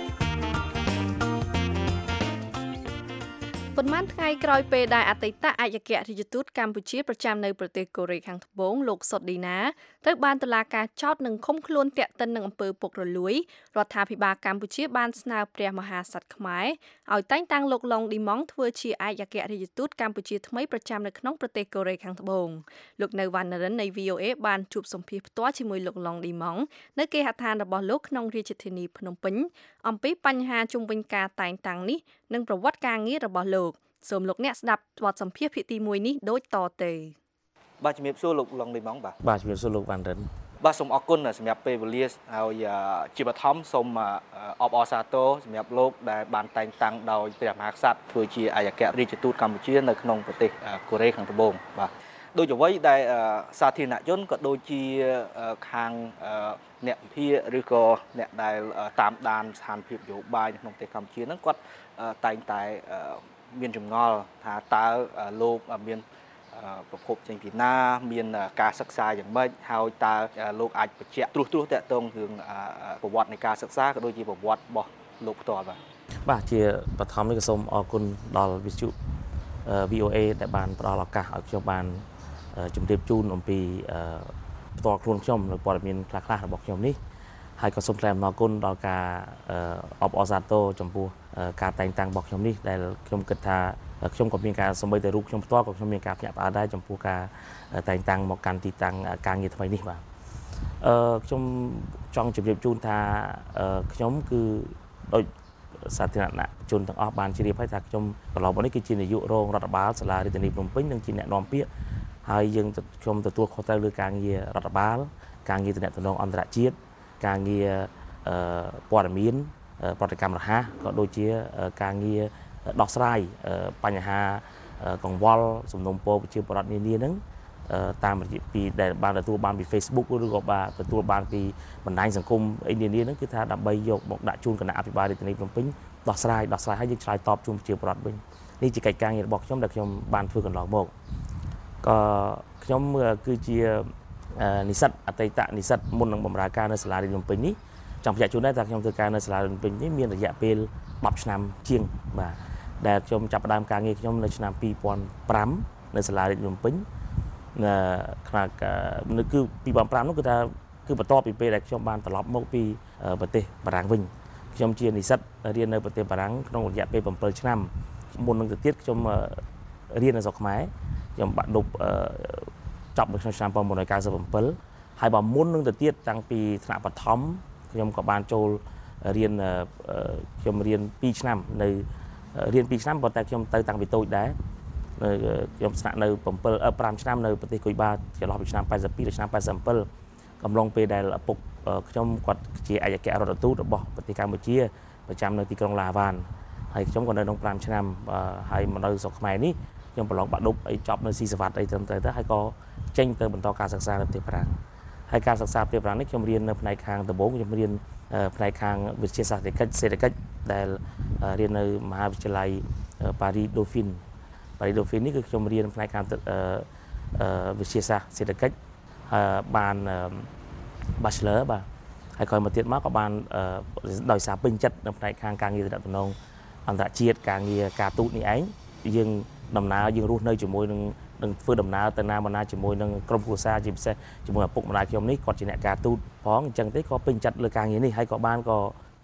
ប៉ុន្មានថ្ងៃក្រោយពេលដែលអតីតឯកអគ្គរដ្ឋទូតកម្ពុជាប្រចាំនៅប្រទេសកូរ៉េខាងត្បូងលោកសុតឌីណាត្រូវបានតុលាការចោទនឹងឃុំខ្លួនតាក់ទិននឹងអំពើពុករលួយរដ្ឋាភិបាលកម្ពុជាបានស្នើព្រះមហាក្សត្រខ្មែរឲ្យតែងតាំងលោកឡុងឌីម៉ង់ធ្វើជាឯកអគ្គរដ្ឋទូតកម្ពុជាថ្មីប្រចាំនៅក្នុងប្រទេសកូរ៉េខាងត្បូងលោកនៅវណ្ណរិននៃ វី អូ เอ បានជួបសម្ភាសផ្ទាល់ជាមួយលោកឡុងឌីម៉ង់នៅគេហដ្ឋានរបស់លោកក្នុងរាជធានីភ្នំពេញអំពីបញ្ហាជុំវិញការតែងតាំងនេះនិងប្រវត្តិការងាររបស់លោកសូមលោកអ្នកស្ដាប់បទសម្ភាសន៍ភាគទីមួយនេះដូចតទៅបាទជំរាបសួរលោកឡុងឌីម៉ង់បាទបាទជំរាបសួរលោកវ៉ាន់រិនបាទសូមអរគុណសម្រាប់ពេលវេលាហើយជាបឋមសូមអបអរសាទរសម្រាប់លោកដែលបានតែងតាំងដោយព្រះមហាក្សត្រធ្វើជាឯកអគ្គរដ្ឋទូតកម្ពុជានៅក្នុងប្រទេសកូរ៉េខាងត្បូងបាទដូចអ្វីដែលសាធារណជនក៏ដូចជាខាងអ្នកវិភាគឬក៏អ្នកដែលតាមដានស្ថានភាពនយោបាយនៅក្នុងប្រទេសកម្ពុជាហ្នឹងគាត់តែងតែមានចម្ងល់ថាតើលោកមានប្រភពចេញពីណាមានការសិក្សាយ៉ាងម៉េចហើយតើលោកអាចបញ្ជាក់ត្រួសត្រាសតាក់ទងរឿងប្រវត្តិនៃការសិក្សាក៏ដូចជាប្រវត្តិរបស់លោកផ្ទាល់បាទបាទជាបឋមនេះក៏សូមអរគុណដល់វិទ្យុ វី អូ เอ ដែលបានផ្ដល់ឱកាសឲ្យខ្ញុំបានជម្រាបជូនអំពីផ្ទាល់ខ្លួនខ្ញុំនៅព័ត៌មានខ្លះៗរបស់ខ្ញុំនេះហើយក៏សូមថ្លែងអំណរគុណដល់ការអបអរសាទរចំពោះការតែងតាំងរបស់ខ្ញុំនេះដែលខ្ញុំគិតថាខ្ញុំក៏មានការសម្បីតែរូបខ្ញុំផ្ទាល់ក៏ខ្ញុំមានការភ្ញាក់ផ្អើលដែរចំពោះការតែងតាំងមកកាន់ទីតាំងការងារថ្មីនេះបាទអឺខ្ញុំចង់ជម្រាបជូនថាខ្ញុំគឺដោយសាធារណជនទាំងអស់បានជ្រាបហើយថាខ្ញុំកន្លងមកនេះគឺជានាយករងរដ្ឋបាលសាលារាជធានីភ្នំពេញនិងជាអ្នកនាំពាក្យហើយយើងខ្ញុំទទួលខុសត្រូវលើការងាររដ្ឋបាលការងារទំនាក់ទំនងអន្តរជាតិការងារព័ត៌មានប្រតិកម្មរហ័សក៏ដូចជាការងារដោះស្រាយបញ្ហាកង្វល់សំណុំពរប្រជាពលរដ្ឋនានាហ្នឹងតាមរយៈពីដែលបានទទួលបានពី Facebook ឬក៏បានទទួលបានពីបណ្ដាញសង្គមអីនានាហ្នឹងគឺថាដើម្បីយកមកដាក់ជូនគណៈអភិបាលរាជធានីភ្នំពេញដោះស្រាយដោះស្រាយឲ្យយើងឆ្លើយតបជូនប្រជាពលរដ្ឋវិញនេះជាកិច្ចការងាររបស់ខ្ញុំដែលខ្ញុំបានធ្វើកន្លងមកក៏ខ្ញុំគឺជានិស្សិតអតីតនិស្សិតមុននឹងបម្រើការនៅសាលារៀនភ្នំពេញនេះចង់បញ្ជាក់ជូនដែរថាខ្ញុំធ្វើការនៅសាលារៀនភ្នំពេញនេះមានរយៈពេលដប់ឆ្នាំជាងបាទដែលខ្ញុំចាប់ផ្ដើមការងារខ្ញុំនៅឆ្នាំពីរពាន់ប្រាំនៅសាលារៀនភ្នំពេញនៅខ្នាតគឺពីរពាន់ប្រាំនោះគឺថាគឺបន្ទាប់ពីពេលដែលខ្ញុំបានត្រឡប់មកពីប្រទេសបារាំងវិញខ្ញុំជានិស្សិតរៀននៅប្រទេសបារាំងក្នុងរយៈពេលbảyឆ្នាំមុននឹងទៅទៀតខ្ញុំរៀននៅស្រុកខ្មែរខ្ញុំបាក់ឌុបចប់នៅក្នុងឆ្នាំnineteen ninety-sevenហើយបើមុននឹងទៅទៀតតាំងពីថ្នាក់បឋមខ្ញុំក៏បានចូលរៀនខ្ញុំរៀនពីរឆ្នាំនៅរៀនពីរឆ្នាំប៉ុន្តែខ្ញុំទៅតាំងពីតូចដែរខ្ញុំស្នាក់នៅfiveឆ្នាំនៅប្រទេសគុយបាចន្លោះពីឆ្នាំeighty-twoដល់ឆ្នាំeighty-sevenកំឡុងពេលដែលឪពុកខ្ញុំគាត់ជាឯកអគ្គរដ្ឋទូតរបស់ប្រទេសកម្ពុជាប្រចាំនៅទីក្រុងឡាវ៉ានហើយខ្ញុំក៏នៅក្នុងfiveឆ្នាំហើយមកនៅស្រុកខ្មែរនេះខ្ញុំប្រឡងបាក់ឌុបអីចប់នៅស៊ីសវត្តអីត្រឹមត្រូវទៅហើយក៏ចេញទៅបន្តការសិក្សានៅប្រទេសបារាំងហើយការសិក្សាប្រទេសបារាំងនេះខ្ញុំរៀននៅផ្នែកខាងដំបូងខ្ញុំរៀនផ្នែកខាងវិទ្យាសាស្ត្រសេដ្ឋកិច្ចដែលរៀននៅមហាវិទ្យាល័យ Paris Dauphine Paris Dauphine នេះគឺខ្ញុំរៀនផ្នែកខាងវិទ្យាសាស្ត្រសេដ្ឋកិច្ចបាន Bachelor បាទហើយក្រោយមកទៀតមកក៏បានដោយសារពេញចិត្តនៅផ្នែកខាងការងារទំនាក់ទំនងអន្តរជាតិការងារការទូតនេះឯងយើងដំណើរយើងរស់នៅជាមួយនឹងនឹងធ្វើដំណើរទៅណាមកណាជាមួយនឹងក្រុមគ្រួសារជាពិសេសជាមួយឪពុកម្ដាយខ្ញុំនេះគាត់ជាអ្នកការទូតផងអញ្ចឹងទេក៏ពេញចិត្តលើការងារនេះហើយក៏បានក៏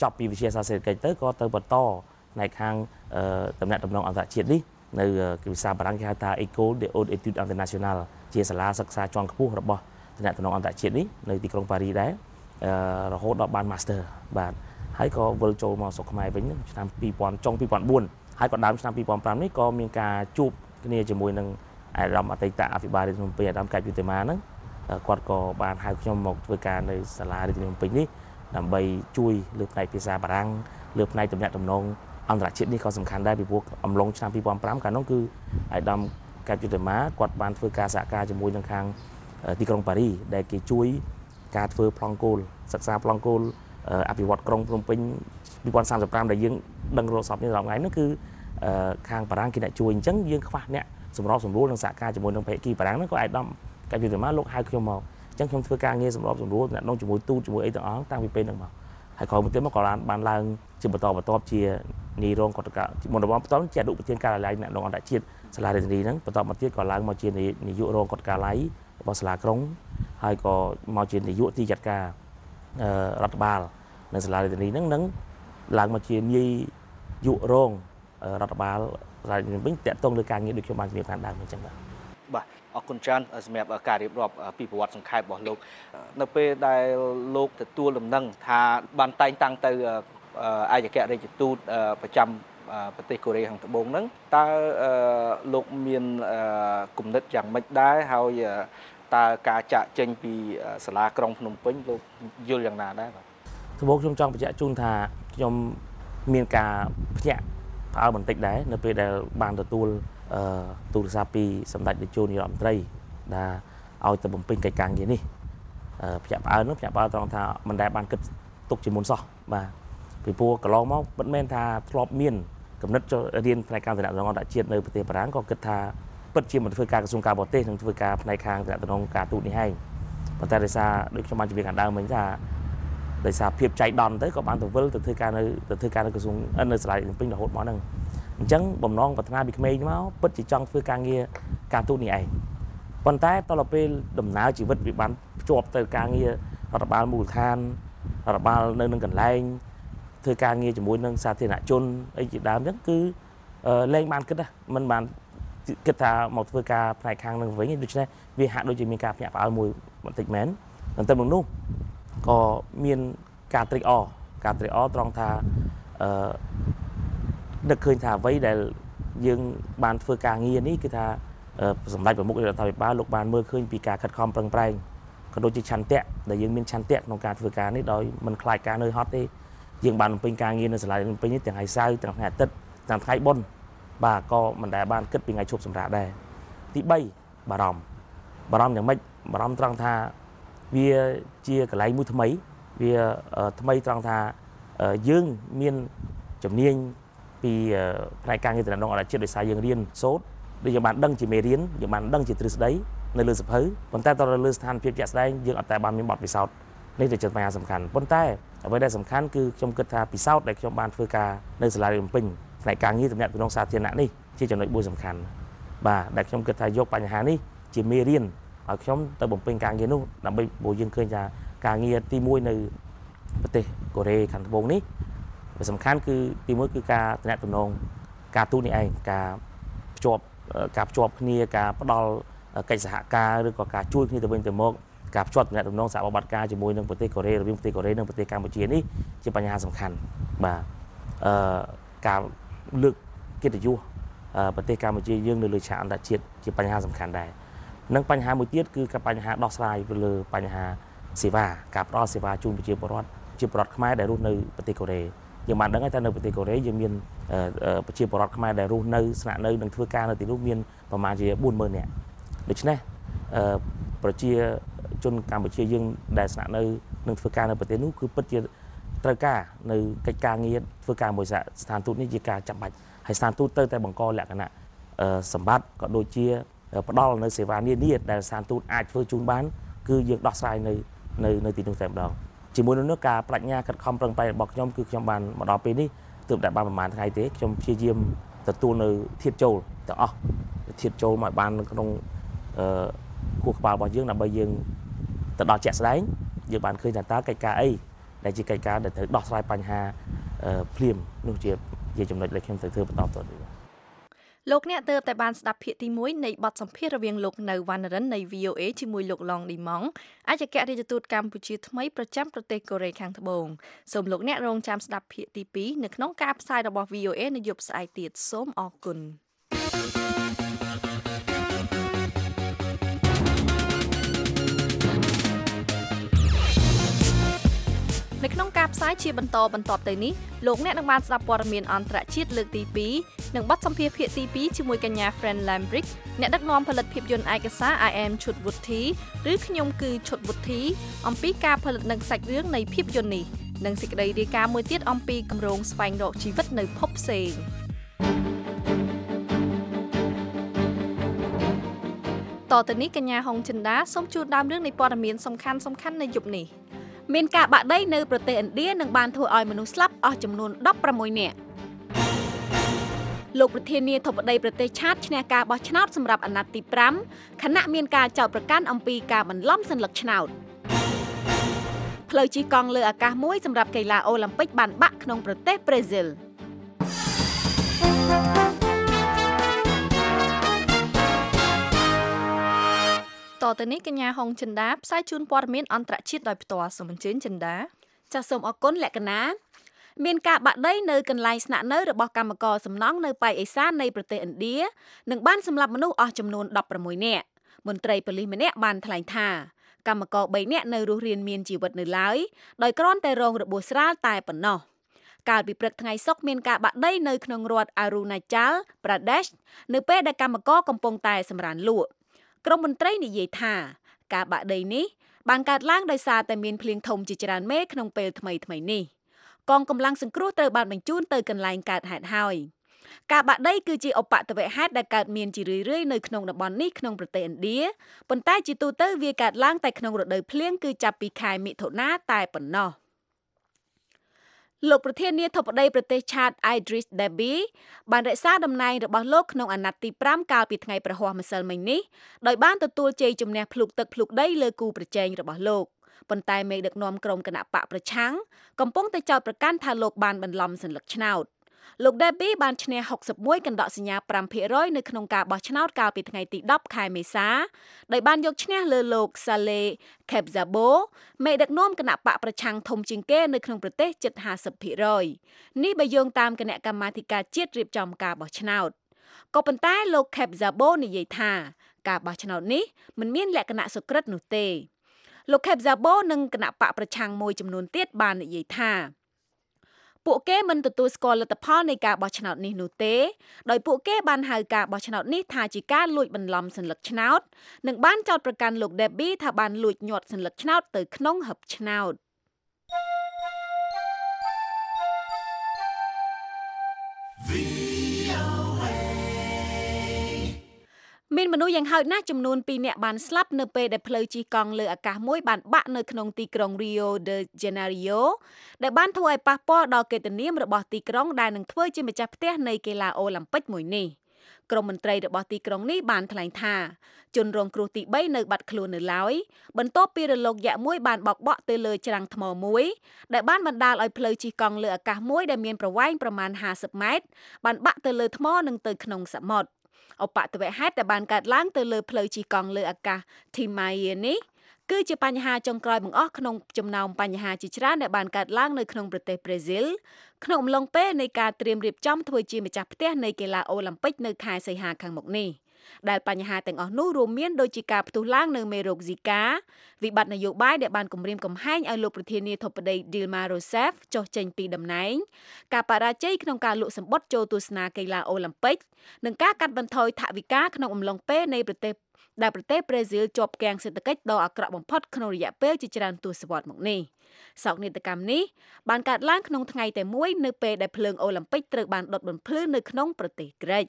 ចប់ពីវិទ្យាសាស្ត្រសេដ្ឋកិច្ចទៅក៏ទៅបន្តផ្នែកខាងតំណែងតំណងអន្តរជាតិនេះនៅភាសាបារាំងគេហៅថា École des Hautes Études Internationales ជាសាលាសិក្សាជាន់ខ្ពស់របស់តំណែងតំណងអន្តរជាតិនេះនៅទីក្រុងប៉ារីសដែររហូតដល់បាន Master បាទហើយក៏វិលចូលមកស្រុកខ្មែរវិញឆ្នាំពីរពាន់ចុងពីរពាន់បួនហើយក៏ដើមឆ្នាំពីរពាន់ប្រាំនេះក៏មានការជួបគ្នាជាមួយនឹងអាដាមអតីតអភិបាលរាជធានីភ្នំពេញអាដាមកែបយុតិមាហ្នឹងគាត់ក៏បានហៅខ្ញុំមកធ្វើការនៅសាលារាជធានីភ្នំពេញនេះដើម្បីជួយលើផ្នែកភាសាបារាំងលើផ្នែកតំណែងតំណងអន្តរជាតិនេះក៏សំខាន់ដែរពីព្រោះអំឡុងឆ្នាំពីរពាន់ប្រាំកាលនោះគឺអាដាមកែបយុតិមាគាត់បានធ្វើការសហការជាមួយនឹងខាងទីក្រុងប៉ារីសដែលគេជួយការធ្វើប្លង់គោលសិក្សាប្លង់គោលអភិវឌ្ឍក្រុងភ្នំពេញពីរពាន់សាមសិបប្រាំដែលយើងដឹងរហូតសពនេះដល់ថ្ងៃនេះគឺខាងបារាំងគេអ្នកជួយអញ្ចឹងយើងខ្វះអ្នកសម្របសម្រួលនិងសហការជាមួយនឹងភាគីបារាំងហ្នឹងក៏អាយដាមកែបយុតិមាលោកហៅខ្ញុំមកអញ្ចឹងខ្ញុំធ្វើការងារសម្របសម្រួលអ្នកនងជាមួយទូតជាមួយអីទាំងអស់តាំងពីពេលហ្នឹងមកហើយក្រោយមកទៀតមកក៏បានបានឡើងជាបន្តបន្ទាប់ជានាយរងកតកមុនរបស់បន្តជាអនុប្រធានការិយាល័យអ្នកនងអន្តរជាតិសាលារាជធានីហ្នឹងបន្តមកទៀតក៏ឡើងមកជានាយករងកតកាល័យរបស់សាលាក្រុងហើយក៏មកជានាយកទីចាត់ការរដ្ឋបាលនៅសាលារាជធានីហ្នឹងនឹងឡើងមកជានាយករងរដ្ឋបាលរាជធានីវិញតាក់ទងលើការងារដូចខ្ញុំបានជំរាបខាងដើមអញ្ចឹងបាទបាទអរគុណច្រើនសម្រាប់ការរៀបរាប់ពីប្រវត្តិសង្ខេបរបស់លោកនៅពេលដែលលោកទទួលដំណឹងថាបានតែងតាំងទៅឯកអគ្គរដ្ឋទូតប្រចាំប្រទេសកូរ៉េខាងត្បូងហ្នឹងតើលោកមានគំនិតយ៉ាងម៉េចដែរហើយតើការចាក់ចេញពីសាលាក្រុងភ្នំពេញលោកយល់យ៉ាងណាដែរបាទត្បូងខ្ញុំចង់បញ្ជាក់ជូនថាខ្ញុំមានការភ្ញាក់ផ្អើលបន្តិចដែរនៅពេលដែលបានទទួលទូរស័ព្ទពីសម្ដេចនាយកនាយរដ្ឋមន្ត្រីដែលឲ្យទៅបំពេញកិច្ចការងារនេះភ្ញាក់ផ្អើលនោះភ្ញាក់ផ្អើលត្រង់ថាមិនដែលបានគិតទុកជាមុនសោះបាទពីព្រោះកន្លងមកពិតមែនថាធ្លាប់មានកំណត់រៀនផ្នែកការតំណែងអន្តរជាតិនៅប្រទេសបារាំងក៏គិតថាពិតជាមិនធ្វើការក្រសួងការបរទេសនិងធ្វើការផ្នែកខាងតំណែងការទូតនេះហើយប៉ុន្តែដោយសារដូចខ្ញុំបានជម្រាបខាងដើមវិញថាដោយសារភាពចៃដន្យទៅក៏បានទៅវិលទៅធ្វើការនៅទៅធ្វើការនៅក្រសួងនៅសាលាភ្នំពេញរហូតមកហ្នឹងអញ្ចឹងបំណងប្រាថ្នាពីក្មេងមកពិតជាចង់ធ្វើការងារការទូតនេះឯងប៉ុន្តែតទៅពេលដំណើរជីវិតវាបានភ្ជាប់ទៅការងាររដ្ឋបាលមូលដ្ឋានរដ្ឋបាលនៅនឹងកន្លែងធ្វើការងារជាមួយនឹងសាធារណជនអីជាដើមអញ្ចឹងគឺលែងបានគិតណាមិនបានគិតថាមកធ្វើការផ្នែកខាងនឹងវិញដូច្នេះវាហាក់ដូចជាមានការភ្ញាក់ផ្អើលមួយបន្តិចមែនតែទៅនោះក៏មានការត្រេកអរការត្រេកអរត្រង់ថាអឺនឹកឃើញថាអ្វីដែលយើងបានធ្វើការងារនេះគឺថាសម្ដេចប្រមុខរដ្ឋាភិបាលលោកបានមើលឃើញពីការខិតខំប្រឹងប្រែងក៏ដូចជាឆន្ទៈដែលយើងមានឆន្ទៈក្នុងការធ្វើការនេះដោយមិនខ្លាចការនឿយហត់ទេយើងបានបំពេញការងារនៅសាលាភ្នំពេញនេះទាំងថ្ងៃសៅរ៍ទាំងថ្ងៃអាទិត្យទាំងថ្ងៃបុណ្យបាទក៏មិនដែលបានគិតពីថ្ងៃឈប់សម្រាកដែរទីបីបារម្ភបារម្ភយ៉ាងម៉េចបារម្ភត្រង់ថាវាជាកន្លែងមួយថ្មីវាថ្មីត្រង់ថាយើងមានជំនាញពីផ្នែកការងារតំណែងអន្តរជាតិដោយសារយើងរៀនសូត្រដូចយើងបានដឹងជាមេរៀនយើងបានដឹងជាទ្រឹស្ដីនៅលើសភៅប៉ុន្តែទៅលើស្ថានភាពជាក់ស្ដែងយើងអត់តែបានមានបទពិសោធន៍នេះទៅជាបញ្ហាសំខាន់ប៉ុន្តែអ្វីដែលសំខាន់គឺខ្ញុំគិតថាពិសោធន៍ដែលខ្ញុំបានធ្វើការនៅសាលារៀនភ្នំពេញផ្នែកការងារតំណែងតំណងសាធារណៈនេះជាចំណុចមួយសំខាន់បាទដែលខ្ញុំគិតថាយកបញ្ហានេះជាមេរៀនឲ្យខ្ញុំទៅបំពេញការងារនោះដើម្បីព្រោះយើងឃើញថាការងារទីមួយនៅប្រទេសកូរ៉េខាងត្បូងនេះវាសំខាន់គឺទីមួយគឺការតំណែងតំណងការទូតនេះឯងការភ្ជាប់ការភ្ជាប់គ្នាការផ្ដល់កិច្ចសហការឬក៏ការជួយគ្នាទៅវិញទៅមកការភ្ជាប់តំណែងតំណងសហប្រតិបត្តិការជាមួយនឹងប្រទេសកូរ៉េរវាងប្រទេសកូរ៉េនិងប្រទេសកម្ពុជានេះជាបញ្ហាសំខាន់បាទអឺការលើកកិត្តិយសប្រទេសកម្ពុជាយើងនៅលើឆាកអន្តរជាតិជាបញ្ហាសំខាន់ដែរនិងបញ្ហាមួយទៀតគឺការបញ្ហាដោះស្រាយទៅលើបញ្ហាសេវាការផ្ដល់សេវាជូនប្រជាពលរដ្ឋជាពលរដ្ឋខ្មែរដែលរស់នៅប្រទេសកូរ៉េយើងបានដឹងថានៅប្រទេសកូរ៉េយើងមានប្រជាពលរដ្ឋខ្មែរដែលរស់នៅស្នាក់នៅនិងធ្វើការនៅទីនោះមានប្រមាណជាបួនម៉ឺននាក់ដូច្នេះប្រជាជនកម្ពុជាយើងដែលស្នាក់នៅនិងធ្វើការនៅប្រទេសនោះគឺពិតជាត្រូវការនៅកិច្ចការងារធ្វើការមួយស្ថានទូតនេះជាការចាំបាច់ហើយស្ថានទូតទៅតែបង្កលក្ខណៈសម្បត្តិក៏ដូចជាផ្ដល់នៅសេវានានាដែលស្ថានទូតអាចធ្វើជូនបានគឺយើងដោះស្រាយនៅនៅនៅទីនោះតែម្ដងជាមួយនឹងនោះការបញ្ញាខិតខំប្រឹងប្រែងរបស់ខ្ញុំគឺខ្ញុំបានមកដល់ពេលនេះទើបតែបានប្រហែលថ្ងៃទេខ្ញុំព្យាយាមទទួលនៅធៀបចូលទាំងអស់ធៀបចូលមកបានក្នុងអឺខួរក្បាលរបស់យើងដើម្បីយើងទៅដល់ជាក់ស្ដែងយើងបានឃើញថាតើកិច្ចការអីដែលជាកិច្ចការដែលត្រូវដោះស្រាយបញ្ហាភ្លាមនោះជាជាចំណុចដែលខ្ញុំត្រូវធ្វើបន្តទៅទៀតលោកអ្នកទើបតែបានស្ដាប់ភាគទីមួយនៃបទសម្ភាសន៍រវាងលោកនៅវណ្ណរិននៃ V O A ជាមួយលោកឡុងឌីម៉ង់អគ្គរាជទូតកម្ពុជាថ្មីប្រចាំប្រទេសកូរ៉េខាងត្បូងសូមលោកអ្នករងចាំស្ដាប់ភាគទីពីរនៅក្នុងការផ្សាយរបស់ V O A នៅយប់ស្អែកទៀតសូមអរគុណនៅក្នុងការផ្សាយជាបន្តបន្ទាប់ទៅនេះលោកអ្នកនឹងបានស្ដាប់ព័ត៌មានអន្តរជាតិលើកទីពីរនិងបទសម្ភាសន៍ភាគទីពីរជាមួយកញ្ញា Friend Lambrick អ្នកដឹកនាំផលិតភាពយន្តឯកសារ I am ឈុតវុធីឬខ្ញុំគឺឈុតវុធីអំពីការផលិតនិងសាច់រឿងនៃភាពយន្តនេះនិងសេចក្តីរាយការណ៍មួយទៀតអំពីគម្រោងស្វែងរកជីវិតនៅភពផ្សេងតទៅនេះកញ្ញាហុងចិន្តាសូមជូនដើមរឿងនៃព័ត៌មានសំខាន់សំខាន់នៅយប់នេះមានការបាក់ដីនៅប្រទេសឥណ្ឌានឹងបានធ្វើឲ្យមនុស្សស្លាប់អស់ចំនួនដប់ប្រាំមួយនាក់លោកប្រធានាធិបតីប្រទេសឆាតឈ្នះការបោះឆ្នោតសម្រាប់អាណត្តិទីប្រាំខណៈមានការចោទប្រកាន់អំពីការបន្លំសัญลักษณ์ឆ្នោតផ្លូវជិះកង់លើអាកាសមួយសម្រាប់កីឡាអូឡ িম্প ិកបានបាក់ក្នុងប្រទេសប្រេស៊ីលតទៅនេះកញ្ញាហុងចិន្តាផ្សាយជូនព័ត៌មានអន្តរជាតិដោយផ្ទាល់សូមអញ្ជើញចិន្តាចាសសូមអរគុណលក្ខណាមានការបាក់ដីនៅកន្លែងស្នាក់នៅរបស់កម្មករសំណង់នៅប៉ែកឦសាននៃប្រទេសឥណ្ឌានិងបានសម្លាប់មនុស្សអស់ចំនួនដប់ប្រាំមួយនាក់មន្ត្រីប៉ូលីសម្នាក់បានថ្លែងថាកម្មករបីនាក់នៅរស់រានមានជីវិតនៅឡើយដោយគ្រាន់តែរងរបួសស្រាលតែប៉ុណ្ណោះកាលពីព្រឹកថ្ងៃសុក្រមានការបាក់ដីនៅក្នុងរដ្ឋ Arunachal Pradesh នៅពេលដែលកម្មករកំពុងតែសម្រានលក់ក្រមមន្ត្រីនិយាយថាការបាក់ដីនេះបានកើតឡើងដោយសារតែមានភ្លៀងធំជាច្រើនមេក្នុងពេលថ្មីៗនេះកងកម្លាំងសង្គ្រោះត្រូវបានបញ្ជូនទៅកន្លែងកើតហេតុហើយការបាក់ដីគឺជាឧបទ្ទវហេតុដែលកើតមានជារឿយៗនៅក្នុងតំបន់នេះក្នុងប្រទេសឥណ្ឌាប៉ុន្តែជាទូទៅវាកើតឡើងតែក្នុងរដូវភ្លៀងគឺចាប់ពីខែមិថុនាតែប៉ុណ្ណោះលោកប្រធានាធិបតីប្រទេសឆាត Idris Deby បានរក្សាតំណែងរបស់លោកក្នុងអាណត្តិទីប្រាំកាលពីថ្ងៃប្រហ័សម្សិលមិញនេះដោយបានទទួលជ័យជំនះភ្លុកទឹកភ្លុកដីលើគូប្រជែងរបស់លោកប៉ុន្តែមេដឹកនាំក្រុមគណៈបកប្រឆាំងកំពុងតែចោទប្រកាន់ថាលោកបានបន្លំសัญลักษณ์ឆ្នោតលោក Deby បានឈ្នះហុកសិបមួយកណ្ដកសញ្ញាប្រាំភាគរយនៅក្នុងការបោះឆ្នោតកាលពីថ្ងៃទីដប់ខែមេសាដោយបានយកឈ្នះលើលោក Saleh Kebzabo មេដឹកនាំគណៈបកប្រឆាំងធំជាងគេនៅក្នុងប្រទេសជិតហាសិបភាគរយនេះបើយោងតាមគណៈកម្មាធិការជាតិរៀបចំការបោះឆ្នោតក៏ប៉ុន្តែលោក Kebzabo និយាយថាការបោះឆ្នោតនេះមិនមានលក្ខណៈសុក្រិតនោះទេលោក Kebzabo និងគណៈបកប្រឆាំងមួយចំនួនទៀតបាននិយាយថាពួកគេមិនទទួលស្គាល់លទ្ធផលនៃការបោះឆ្នោតនេះនោះទេដោយពួកគេបានហៅការបោះឆ្នោតនេះថាជាការលួចបន្លំសัญลักษณ์ឆ្នោតនិងបានចោទប្រកាន់លោក Deby ថាបានលួចញាត់សัญลักษณ์ឆ្នោតទៅក្នុងហឹបឆ្នោតមានមនុស្សយ៉ាងហោចណាស់ចំនួនពីរនាក់បានស្លាប់នៅពេលដែលផ្លូវជិះកង់លើអាកាសមួយបានបាក់នៅក្នុងទីក្រុង Rio de Janeiro ដែលបានធ្វើឲ្យប៉ះពាល់ដល់កិត្តិនាមរបស់ទីក្រុងដែលនឹងធ្វើជាម្ចាស់ផ្ទះនៃកីឡាអូឡ িম্প ិកមួយនេះក្រុមមន្ត្រីរបស់ទីក្រុងនេះបានថ្លែងថាជនរងគ្រោះទីបីនៅបាត់ខ្លួននៅឡើយបន្ទាប់ពីរលកយក្សមួយបានបោកបក់ទៅលើច្រាំងថ្មមួយដែលបានបណ្ដាលឲ្យផ្លូវជិះកង់លើអាកាសមួយដែលមានប្រវែងប្រមាណห้าสิบម៉ែត្របានបាក់ទៅលើថ្មនិងទៅក្នុងសមុទ្រឧបទ្ទវហេតុដែលបានកើតឡើងទៅលើផ្លូវជិះកង់លើអាកាស Timaya នេះគឺជាបញ្ហាចុងក្រោយបង្អស់ក្នុងចំណោមបញ្ហាជាច្រើនដែលបានកើតឡើងនៅក្នុងប្រទេសប្រេស៊ីលក្នុងអំឡុងពេលនៃការត្រៀមរៀបចំធ្វើជាម្ចាស់ផ្ទះនៃកីឡាអូឡ িম্প ិកនៅខែសីហាខាងមុខនេះដែលបញ្ហាទាំងអស់នោះរួមមានដូចជាការផ្ទុះឡើងនៅមេរោគ Zika វិបត្តិនយោបាយដែលបានគំរាមកំហែងឲ្យលោកប្រធានាធិបតី Dilma Rousseff ចុះចេញពីតំណែងការបរាជ័យក្នុងការលក់សម្បត្តិចូលទស្សនាកីឡាអូឡ িম্প ិកនិងការកាត់បន្ថយថវិកាក្នុងអំឡុងពេលនៃប្រទេសដែលប្រទេសប្រេស៊ីលជាប់គាំងសេដ្ឋកិច្ចដ៏អាក្រក់បំផុតក្នុងរយៈពេលជាច្រើនទសវត្សរ៍មកនេះសោកនាដកម្មនេះបានកើតឡើងក្នុងថ្ងៃតែមួយនៅពេលដែលភ្លើងអូឡ িম্প ិកត្រូវបានដុតបំភ្លឺនៅក្នុងប្រទេសក្រិច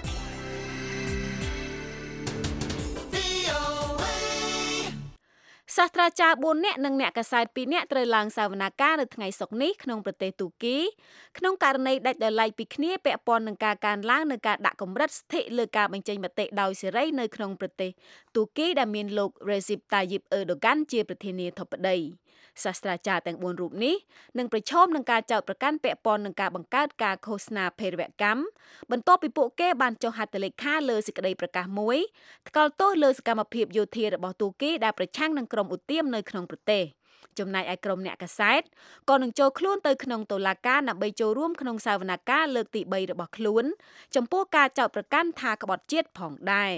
សសាស្ត្រាចារ្យbốnនាក់និងអ្នកកាសែតពីរនាក់ត្រូវឡើងសវនាការនៅថ្ងៃសុក្រនេះក្នុងប្រទេសទូគីក្នុងករណីដាច់ដោយឡែកពីគ្នាពាក់ព័ន្ធនឹងការកើនឡើងនៃការដាក់កម្រិតស្ថិលើការបញ្ចេញមតិដោយសេរីនៅក្នុងប្រទេសទូគីដែលមានលោក Recep Tayyip Erdogan ជាប្រធានាធិបតីសាស្ត្រាចារ្យទាំងbốnរូបនេះនឹងប្រឈមនឹងការចោទប្រកាន់ពាក់ព័ន្ធនឹងការបង្កើតការឃោសនាភេរវកម្មបន្ទាប់ពីពួកគេបានចុះហត្ថលេខាលើសេចក្តីប្រកាសមួយថ្កោលទោសលើសកម្មភាពយោធារបស់ទូគីដែលប្រឆាំងនឹងក្រុមឧទាមនៅក្នុងប្រទេសចំណែកឯក្រុមអ្នកកាសែតក៏នឹងចូលខ្លួនទៅក្នុងតុលាការដើម្បីចូលរួមក្នុងសវនកម្មលើកទី3របស់ខ្លួនចំពោះការចោទប្រកាន់ថាក្បត់ជាតិផងដែរ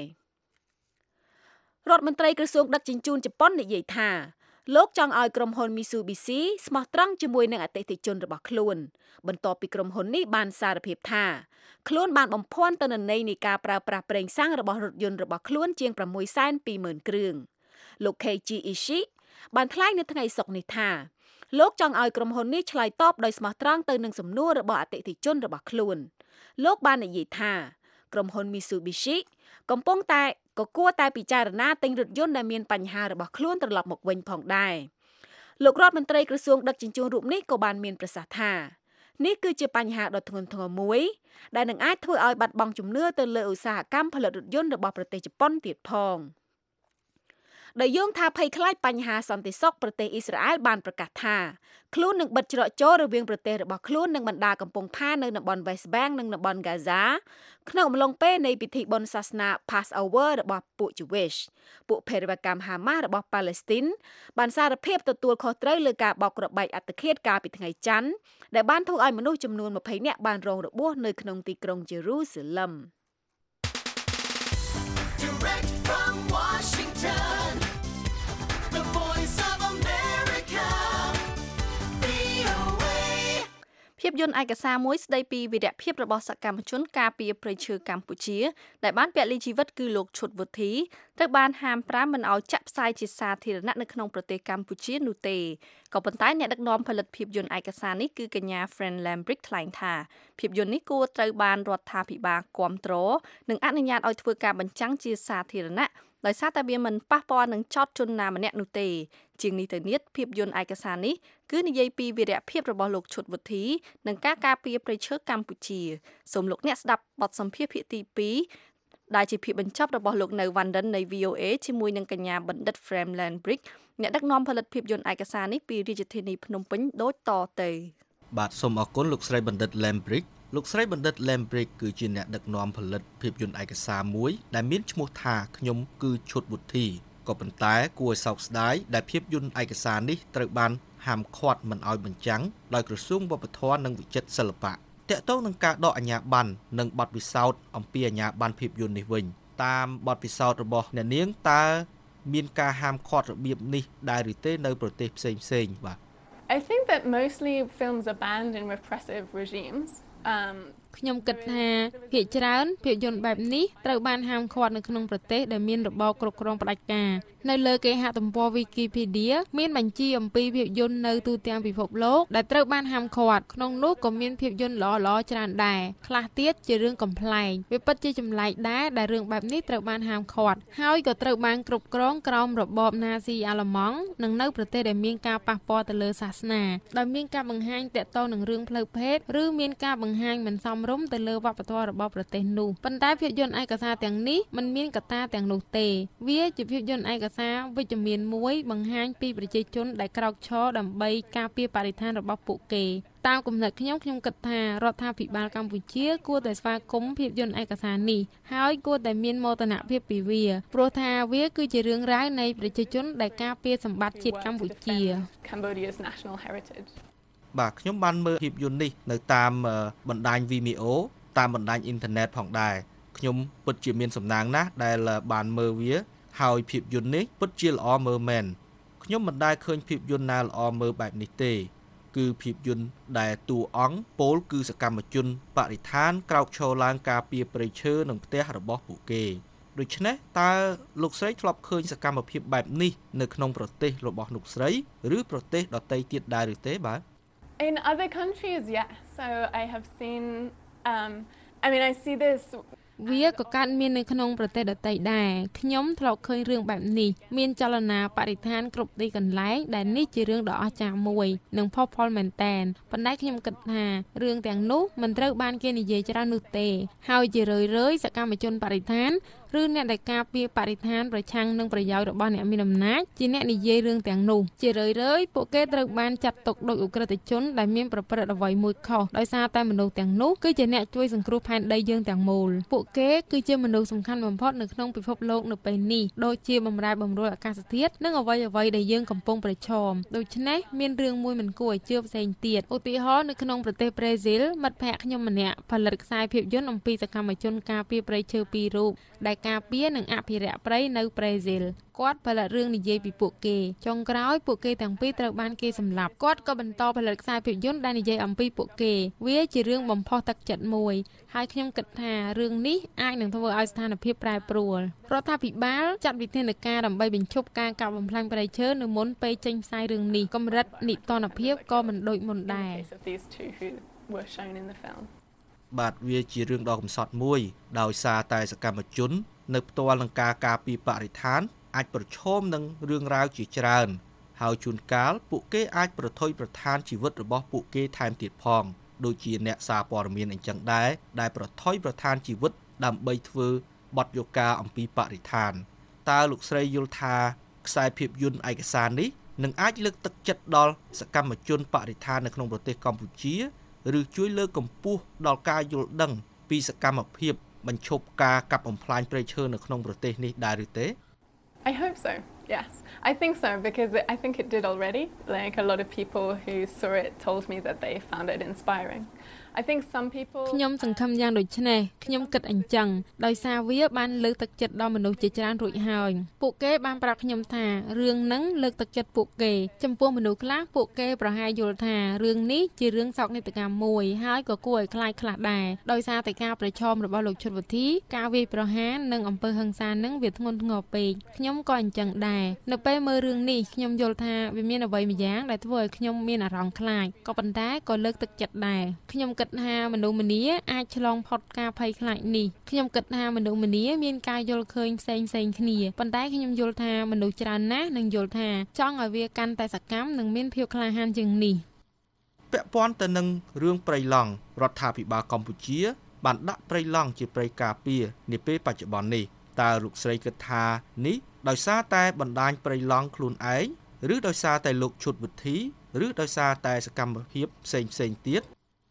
រដ្ឋមន្ត្រីក្រសួងដឹកជញ្ជូនជប៉ុននិយាយថាលោកចង់ឲ្យក្រុមហ៊ុន Mitsubishi ស្មោះត្រង់ជាមួយនឹងអតិថិជនរបស់ខ្លួនបន្ទាប់ពីក្រុមហ៊ុននេះបានសារភាពថាខ្លួនបានបំភាន់ទិន្នន័យនៃការប្រើប្រាស់ប្រេងសាំងរបស់រថយន្តរបស់ខ្លួនជាង6សែនពីរម៉ឺនគ្រឿងលោក Keiichi Ishii បានថ្លែងនៅថ្ងៃសុក្រនេះថាលោកចង់ឲ្យក្រុមហ៊ុននេះឆ្លើយតបដោយស្មោះត្រង់ទៅនឹងសំណួររបស់អតិថិជនរបស់ខ្លួនលោកបាននិយាយថាក្រុមហ៊ុន Mitsubishi កំពុងតែក៏គួរតែពិចារណាទិញរថយន្តដែលមានបញ្ហារបស់ខ្លួនត្រឡប់មកវិញផងដែរលោករដ្ឋមន្ត្រីក្រសួងដឹកជញ្ជូនរូបនេះក៏បានមានប្រសាសន៍ថានេះគឺជាបញ្ហាដ៏ធ្ងន់ធ្ងរមួយដែលនឹងអាចធ្វើឲ្យបាត់បង់ជំនឿទៅលើឧស្សាហកម្មផលិតរថយន្តរបស់ប្រទេសជប៉ុនទៀតផងដោយយោងថាភ័យខ្លាចបញ្ហាសន្តិសុខប្រទេសអ៊ីស្រាអែលបានប្រកាសថាខ្លួននឹងបិទច្រកចូលរវាងប្រទេសរបស់ខ្លួននិងបណ្ដាកំពង់ផែនៅតំបន់ West Bank និងតំបន់ Gaza ក្នុងអំឡុងពេលនៃពិធីបុណ្យសាសនា Passover របស់ពួក Jewish ពួកភេរវកម្ម Hamas របស់ Palestine បានសារភាពទទួលខុសត្រូវលើការបោកគ្រាប់បែកអត្តឃាតកាលពីថ្ងៃច័ន្ទដែលបានធ្វើឲ្យមនុស្សចំនួន20នាក់បានរងរបួសនៅក្នុងទីក្រុង Jerusalem Direct from Washington, the voice of America, វី អូ เอភាពយន្តឯកសារមួយស្ដីពីវីរភាពរបស់សកម្មជនការពារព្រៃឈើកម្ពុជាដែលបានពលីជីវិតគឺលោកឈុតវុធីត្រូវបានហាមប្រាមមិនឲ្យចាក់ផ្សាយជាសាធារណៈនៅក្នុងប្រទេសកម្ពុជានោះទេក៏ប៉ុន្តែអ្នកដឹកនាំផលិតភាពយន្តឯកសារនេះគឺកញ្ញា Friend Lambrick ថ្លែងថាភាពយន្តនេះគួរត្រូវបានរដ្ឋាភិបាលគាំទ្រនិងអនុញ្ញាតឲ្យធ្វើការបញ្ចាំងជាសាធារណៈដោយសារតែវាមិនប៉ះពាល់នឹងចោតជនណាម្នាក់នោះទេជាងនេះទៅទៀតភាពយន្តឯកសារនេះគឺនិយាយពីវីរភាពរបស់លោកឈុតវុធីនិងការការពារព្រៃឈើកម្ពុជាសូមលោកអ្នកស្ដាប់បទសម្ភាសន៍ភាគទី2ដែលជាភាពបញ្ចប់របស់លោកនៅវ៉ាន់ឌិននៃ វី អូ เอ ជាមួយនឹងកញ្ញាបណ្ឌិត Frame Landbrick អ្នកដឹកនាំផលិតភាពយន្តឯកសារនេះពីរាជធានីភ្នំពេញដូចតទៅបាទសូមអរគុណលោកស្រីបណ្ឌិត Landbrick លោកស្រីបណ្ឌិត Lambrick គឺជាអ្នកដឹកនាំផលិតភាពយន្តឯកសារមួយដែលមានឈ្មោះថាខ្ញុំគឺឈុតវុធីក៏ប៉ុន្តែគួរឲ្យសោកស្ដាយដែលភាពយន្តឯកសារនេះត្រូវបានហាមឃាត់មិនឲ្យបញ្ចាំងដោយក្រសួងវប្បធម៌និងវិចិត្រសិល្បៈតាក់ទងនឹងការដកអាជ្ញាប័ណ្ណនិងបទពិសោធន៍អំពីអាជ្ញាប័ណ្ណភាពយន្តនេះវិញតាមបទពិសោធន៍របស់អ្នកនាងតើមានការហាមឃាត់របៀបនេះដែរឬទេនៅប្រទេសផ្សេងៗបាទ I think that mostly films are banned in repressive regimes um ខ្ញុំគិតថាភាគច្រើនភាពយន្តបែបនេះត្រូវបានហាមឃាត់នៅក្នុងប្រទេសដែលមានរបបគ្រប់គ្រងផ្ដាច់ការនៅលើគេហទំព័រ Wikipedia មានបញ្ជីអំពីភាពយន្តនៅទូទាំងពិភពលោកដែលត្រូវបានហាមឃាត់ក្នុងនោះក៏មានភាពយន្តល្អៗច្រើនដែរខ្លះទៀតជារឿងកំប្លែងវាពិតជាចម្លែកដែរដែលរឿងបែបនេះត្រូវបានហាមឃាត់ហើយក៏ត្រូវបានគ្រប់គ្រងក្រោមរបបណាស៊ីអាល្លឺម៉ង់និងនៅប្រទេសដែលមានការប៉ះពាល់ទៅលើសាសនាដោយមានការបង្ហាញទាក់ទងនឹងរឿងផ្លូវភេទឬមានការបង្ហាញមិនសមរម្យទៅលើវប្បធម៌របស់ប្រទេសនោះប៉ុន្តែភាពយន្តឯកសារទាំងនេះមិនមានកត្តាទាំងនោះទេវាជាភាពយន្តឯកសារវិជ្ជមានមួយបង្ហាញពីប្រជាជនដែលក្រោកឈរដើម្បីការពារបរិស្ថានរបស់ពួកគេតាមគំនិតខ្ញុំខ្ញុំគិតថារដ្ឋាភិបាលកម្ពុជាគួរតែស្វាគមន៍ភាពយន្តឯកសារនេះហើយគួរតែមានមោទនភាពពីវាព្រោះថាវាគឺជារឿងរ៉ាវនៃប្រជាជនដែលការពារសម្បត្តិជាតិកម្ពុជា Cambodia's national heritage បាទខ្ញុំបានមើលភាពយន្តនេះនៅតាមបណ្ដាញ Vimeo តាមបណ្ដាញអ៊ីនធឺណិតផងដែរខ្ញុំពិតជាមានសំណាងណាស់ដែលបានមើលវាហើយភាពយន្តនេះពិតជាល្អមើលមែនខ្ញុំមិនដែលឃើញភាពយន្តណាល្អមើលបែបនេះទេគឺភាពយន្តដែលតួអង្គពោលគឺសកម្មជនបរិស្ថានក្រោកឈរឡើងការពារព្រៃឈើនិងផ្ទះរបស់ពួកគេដូច្នេះតើលោកស្រីធ្លាប់ឃើញសកម្មភាពបែបនេះនៅក្នុងប្រទេសរបស់លោកស្រីឬប្រទេសដទៃទៀតដែរឬទេបាទ In other countries, yes. So I have seen, um, I mean, I see this វាក៏កើតមាននៅក្នុងប្រទេសដទៃដែរខ្ញុំធ្លាប់ឃើញរឿងបែបនេះមានចលនាបរិស្ថានគ្រប់ទីកន្លែងដែលនេះជារឿងដ៏អស្ចារ្យមួយនិងផុសផុលមែនតែនប៉ុន្តែខ្ញុំគិតថារឿងទាំងនោះមិនត្រូវបានគេនិយាយច្រើននោះទេហើយជារឿយៗសកម្មជនបរិស្ថានឬអ្នកដែលការពារបរិស្ថានប្រឆាំងនឹងប្រយោជន៍របស់អ្នកមានអំណាចជាអ្នកនិយាយរឿងទាំងនោះជារឿយៗពួកគេត្រូវបានចាត់ទុកដូចឧក្រិដ្ឋជនដែលមានប្រព្រឹត្តអ្វីមួយខុសដោយសារតែមនុស្សទាំងនោះគឺជាអ្នកជួយសង្គ្រោះផែនដីយើងទាំងមូលពួកគេគឺជាមនុស្សសំខាន់បំផុតនៅក្នុងពិភពលោកនៅពេលនេះដូចជាបម្រែបម្រួលអាកាសធាតុនិងអ្វីអ្វីដែលយើងកំពុងប្រឈមដូច្នេះមានរឿងមួយមិនគួរឲ្យជឿផ្សេងទៀតឧទាហរណ៍នៅក្នុងប្រទេសប្រេស៊ីលមិត្តភ័ក្តិខ្ញុំម្នាក់ផលិតខ្សែភាពយន្តអំពីសកម្មជនការពារព្រៃឈើពីររូបដែលការពារនិងអភិរក្សព្រៃនៅប្រេស៊ីលគាត់ផលិតរឿងនិយាយពីពួកគេចុងក្រោយពួកគេទាំងពីរត្រូវបានគេសម្លាប់គាត់ក៏បន្តផលិតខ្សែភាពយន្តដែលនិយាយអំពីពួកគេវាជារឿងបំផុសទឹកចិត្តមួយហើយខ្ញុំគិតថារឿងនេះអាចនឹងធ្វើឲ្យស្ថានភាពប្រែប្រួលរដ្ឋាភិបាលចាត់វិធានការដើម្បីបញ្ឈប់ការកាប់បំផ្លាញព្រៃឈើនៅមុនពេលចេញផ្សាយរឿងនេះកម្រិតនិទានភាពក៏មិនដូចមុនដែរបាទវាជារឿងដ៏កំសត់មួយដោយសារតែសកម្មជននៅផ្ទាល់នឹងការការពារបរិស្ថានអាចប្រឈមនឹងរឿងរ៉ាវជាច្រើនហើយជួនកាលពួកគេអាចប្រថុយប្រថានជីវិតរបស់ពួកគេថែមទៀតផងដូចជាអ្នកសារព័ត៌មានអញ្ចឹងដែរដែលប្រថុយប្រថានជីវិតដើម្បីធ្វើបទយកការអំពីបរិស្ថានតើលោកស្រីយល់ថាខ្សែភាពយន្តឯកសារនេះនឹងអាចលើកទឹកចិត្តដល់សកម្មជនបរិស្ថាននៅក្នុងប្រទេសកម្ពុជាឬជួយលើកកម្ពស់ដល់ការយល់ដឹងពីសកម្មភាពបញ្ឈប់ការកាប់បំផ្លាញព្រៃឈើនៅក្នុងប្រទេសនេះដែរឬទេ I hope so. Yes. I think so because I think it did already. Like a lot of people who saw it told me that they found it inspiring. I think some people ខ្ញុំសង្ឃឹមយ៉ាងដូចនេះខ្ញុំគិតអញ្ចឹងដោយសារវាបានលើកទឹកចិត្តដល់មនុស្សជាច្រើនរួចហើយពួកគេបានប្រាប់ខ្ញុំថារឿងហ្នឹងលើកទឹកចិត្តពួកគេចំពោះមនុស្សខ្លះពួកគេប្រហែលយល់ថារឿងនេះជារឿងសោកនាដកម្មមួយហើយក៏គួរឲ្យខ្លាចខ្លះដែរដោយសារតែការប្រឈមរបស់លោកឈុតវុធីការវាយប្រហារនិងអំពើហិង្សាហ្នឹងវាធ្ងន់ធ្ងរពេកខ្ញុំក៏អញ្ចឹងដែរនៅពេលមើលរឿងនេះខ្ញុំយល់ថាវាមានអ្វីម្យ៉ាងដែលធ្វើឲ្យខ្ញុំមានអារម្មណ៍ខ្លាចក៏ប៉ុន្តែក៏លើកទឹកចិត្តដែរខ្ញុំគិតថាមនុស្សម្នាអាចឆ្លងផុតការភ័យខ្លាចនេះខ្ញុំគិតថាមនុស្សម្នាមានការយល់ឃើញផ្សេងផ្សេងគ្នាប៉ុន្តែខ្ញុំយល់ថាមនុស្សច្រើនណាស់នឹងយល់ថាចង់ឲ្យវាកាន់តែសកម្មនិងមានភាពក្លាហានជាងនេះពាក់ព័ន្ធទៅនឹងរឿងព្រៃឡង់រដ្ឋាភិបាលកម្ពុជាបានដាក់ព្រៃឡង់ជាព្រៃការពារនាពេលបច្ចុប្បន្ននេះតើលោកស្រីគិតថានេះដោយសារតែបណ្ដាញព្រៃឡង់ខ្លួនឯងឬដោយសារតែលោកឈុតវិធីឬដោយសារតែសកម្មភាពផ្សេងផ្សេងទៀត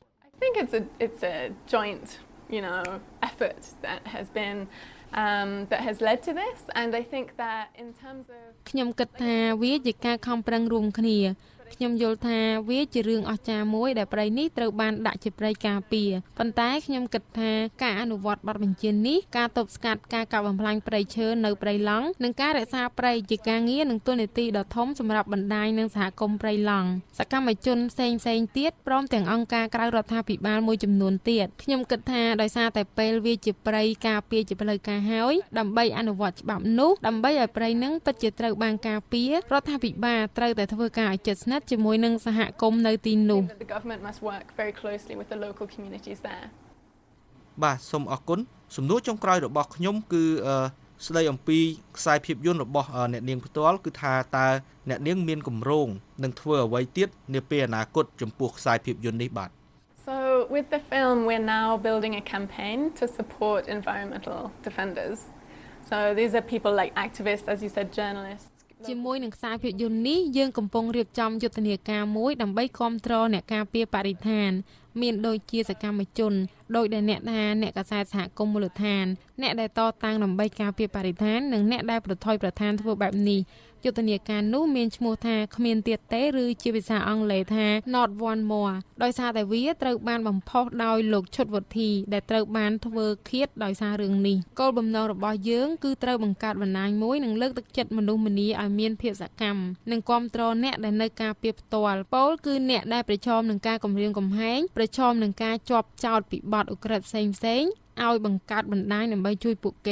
I think it's a it's a joint, you know, effort that has been um that has led to this and I think that in terms of ខ្ញុំគិតថាវាជាការខំប្រឹងរួមគ្នាខ្ញុំយល់ថាវាជារឿងអស្ចារ្យមួយដែលព្រៃនេះត្រូវបានដាក់ជាព្រៃការពារប៉ុន្តែខ្ញុំគិតថាការអនុវត្តបទបញ្ជានេះការទប់ស្កាត់ការកាប់បំផ្លាញព្រៃឈើនៅព្រៃឡង់និងការរក្សាព្រៃជាការងារនិងទូនាទីដ៏ធំសម្រាប់បណ្ដាញនិងសហគមន៍ព្រៃឡង់សកម្មជនផ្សេងផ្សេងទៀតព្រមទាំងអង្គការក្រៅរដ្ឋាភិបាលមួយចំនួនទៀតខ្ញុំគិតថាដោយសារតែពេលវាជាព្រៃការពារជាផ្លូវការហើយដើម្បីអនុវត្តច្បាប់នោះដើម្បីឲ្យព្រៃនឹងពិតជាត្រូវបានការពាររដ្ឋាភិបាលត្រូវតែធ្វើការឲ្យជិតស្និទ្ធជាមួយនឹងសហគមន៍នៅទីនោះ the government must work very closely with the local communities there បាទសូមអរគុណសំណួរចុងក្រោយរបស់ខ្ញុំគឺស្ដីអំពីខ្សែភាពយន្តរបស់អ្នកនាងផ្ទាល់គឺថាតើអ្នកនាងមានគម្រោងនឹងធ្វើអ្វីទៀតនាពេលអនាគតចំពោះខ្សែភាពយន្តនេះបាទ So with the film we're now building a campaign to support environmental defenders. So these are people like activists as you said journalists ជាមួយនឹងខ្សែភាពយន្តនេះយើងកំពុងរៀបចំយុទ្ធនាការមួយដើម្បីគាំទ្រអ្នកការពារបរិស្ថានមានដូចជាសកម្មជនដោយដែលអ្នកថាអ្នកកាសែតសហគមន៍មូលដ្ឋានអ្នកដែលតតាំងដើម្បីការពារបរិស្ថាននិងអ្នកដែលប្រថុយប្រថានធ្វើបែបនេះយុទ្ធនាការនោះមានឈ្មោះថាគ្មានទៀតទេឬជាភាសាអង់គ្លេសថា Not One More ដោយសារតែវាត្រូវបានបំផុសដោយលោកឈុតវុធីដែលត្រូវបានធ្វើឃាតដោយសាររឿងនេះគោលបំណងរបស់យើងគឺត្រូវបង្កើតបណ្ដាញមួយនិងលើកទឹកចិត្តមនុស្សម្នាឲ្យមានភាពសកម្មនិងគាំទ្រអ្នកដែលនៅការពារផ្ទាល់ពោលគឺអ្នកដែលប្រឈមនឹងការគំរាមកំហែងប្រឈមនឹងការជាប់ចោទពីបទឧក្រិដ្ឋផ្សេងផ្សេងឲ្យបង្កើតបណ្ដាញដើម្បីជួយពួកគេ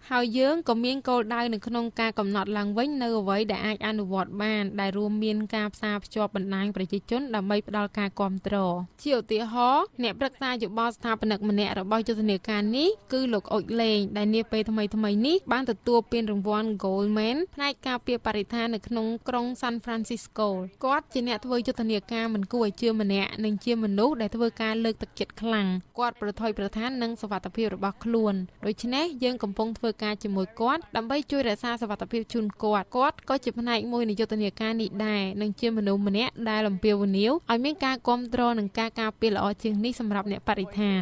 ហើយយើងក៏មានគោលដៅនៅក្នុងការកំណត់ឡើងវិញនៅអ្វីដែលអាចអនុវត្តបានដែលរួមមានការផ្សារភ្ជាប់បណ្ដាញប្រជាជនដើម្បីផ្ដល់ការគាំទ្រជាឧទាហរណ៍អ្នកប្រឹក្សាយោបល់ស្ថាបនិកម្នាក់របស់យុទ្ធនាការនេះគឺលោកអុចលេងដែលនាពេលថ្មីថ្មីនេះបានទទួលពានរង្វាន់ Goldman ផ្នែកការពារបរិស្ថាននៅក្នុងក្រុង San Francisco គាត់ជាអ្នកធ្វើយុទ្ធនាការមិនគួរឲ្យជឿម្នាក់និងជាមនុស្សដែលធ្វើការលើកទឹកចិត្តខ្លាំងគាត់ប្រថុយប្រថាននឹងសុវត្ថិភាពរបស់ខ្លួនដូច្នេះយើងកំពុងធ្វើការជាមួយគាត់ដើម្បីជួយរក្សាសុវត្ថិភាពជូនគាត់គាត់ក៏ជាផ្នែកមួយនៃយុទ្ធនាការនេះដែរនិងជាមនុស្សម្នាក់ដែលអំពាវនាវឲ្យមានការគាំទ្រនិងការការពារល្អជាងនេះសម្រាប់អ្នកបរិស្ថាន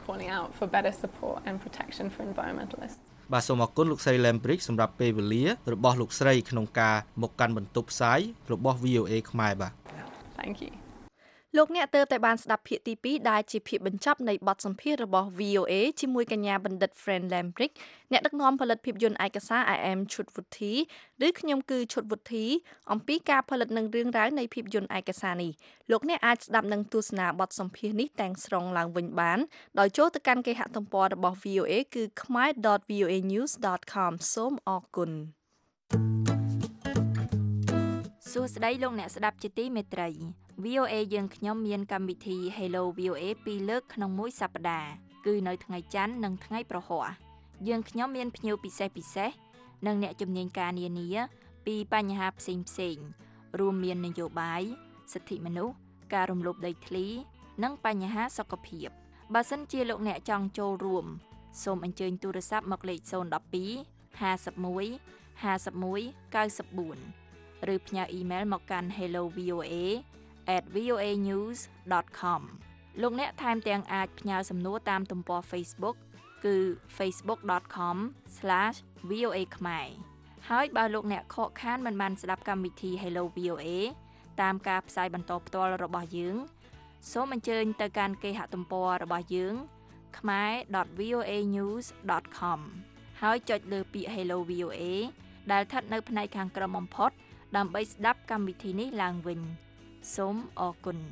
បាទសូមអរគុណលោកស្រី Lambridge សម្រាប់ពេលវេលារបស់លោកស្រីក្នុងការមកកាន់បន្ទប់ផ្សាយរបស់ វី អូ អេ ខ្មែរបាទ Thank you លោកអ្នកទើបតែបានស្ដាប់ភាគទីពីរដែលជាភាគបញ្ចប់នៃបទសម្ភាសន៍របស់ វី អូ អេ ជាមួយកញ្ញាបណ្ឌិត Friend Lambridge អ្នកដឹកនាំផលិតភាពយន្តឯកសារ I am ឈុតវុធីឬខ្ញុំគឺឈុតវុធីអំពីការផលិតនិងរឿងរ៉ាវនៃភាពយន្តឯកសារនេះលោកអ្នកអាចស្ដាប់និងទស្សនាបទសម្ភាសន៍នេះទាំងស្រុងឡើងវិញបានដោយចូលទៅកាន់គេហទំព័ររបស់ វី អូ អេ គឺ khmer dot v o a news dot com សូមអរគុណសួស្តីលោកអ្នកស្ដាប់ជាទីមេត្រី វី អូ អេ យើងខ្ញុំមានកម្មវិធី Hello វី អូ អេ ពីរលើកក្នុងមួយសប្តាហ៍គឺនៅថ្ងៃច័ន្ទនិងថ្ងៃប្រហ័សយើងខ្ញុំមានភ្ញៀវពិសេសពិសេសនិងអ្នកជំនាញការនានាពីបញ្ហាផ្សេងផ្សេងរួមមាននយោបាយសិទ្ធិមនុស្សការរំលោភដីធ្លីនិងបញ្ហាសុខភាពបើសិនជាលោកអ្នកចង់ចូលរួមសូមអញ្ជើញទូរស័ព្ទមកលេខศูนย์ một hai ห้าสิบเอ็ด ห้าสิบเอ็ด เก้าสิบสี่ឬផ្ញើអ៊ីមែលមកកាន់ hello v o a at v o a news dot com លោកអ្នកថែមទាំងអាចផ្ញើសំណួរតាមទំព័រ Facebook គឺ facebook dot com slash v o a khmer ហើយបើលោកអ្នកខកខានមិនបានស្ដាប់កម្មវិធី Hello វី អូ អេ តាមការផ្សាយបន្តផ្ទាល់របស់យើងសូមអញ្ជើញទៅកាន់គេហទំព័ររបស់យើង khmer dot v o a news dot com ហើយចុចលើពាក្យ Hello វី អូ អេ ដែលស្ថិតនៅផ្នែកខាងក្រោមបំផុតដើម្បីស្ដាប់កម្មវិធីនេះឡើងវិញសូមអរគុណ